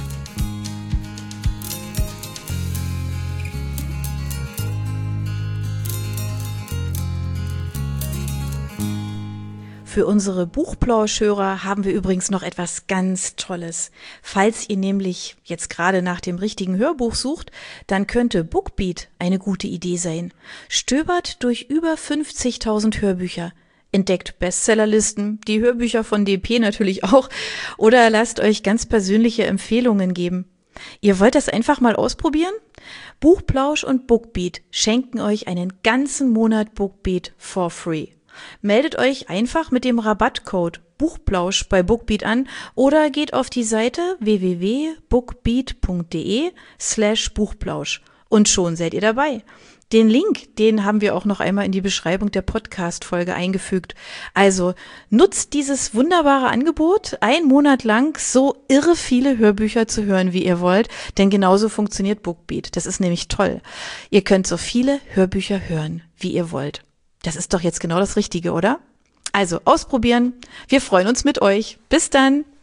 Für unsere Buchplauschhörer haben wir übrigens noch etwas ganz Tolles. Falls ihr nämlich jetzt gerade nach dem richtigen Hörbuch sucht, dann könnte Bookbeat eine gute Idee sein. Stöbert durch über fünfzigtausend Hörbücher, entdeckt Bestsellerlisten, die Hörbücher von D P natürlich auch, oder lasst euch ganz persönliche Empfehlungen geben. Ihr wollt das einfach mal ausprobieren? Buchplausch und Bookbeat schenken euch einen ganzen Monat Bookbeat for free. Meldet euch einfach mit dem Rabattcode Buchplausch bei Bookbeat an oder geht auf die Seite w w w punkt bookbeat punkt d e slash Buchplausch und schon seid ihr dabei. Den Link, den haben wir auch noch einmal in die Beschreibung der Podcast-Folge eingefügt. Also nutzt dieses wunderbare Angebot, einen Monat lang so irre viele Hörbücher zu hören, wie ihr wollt, denn genauso funktioniert Bookbeat. Das ist nämlich toll. Ihr könnt so viele Hörbücher hören, wie ihr wollt. Das ist doch jetzt genau das Richtige, oder? Also ausprobieren. Wir freuen uns mit euch. Bis dann.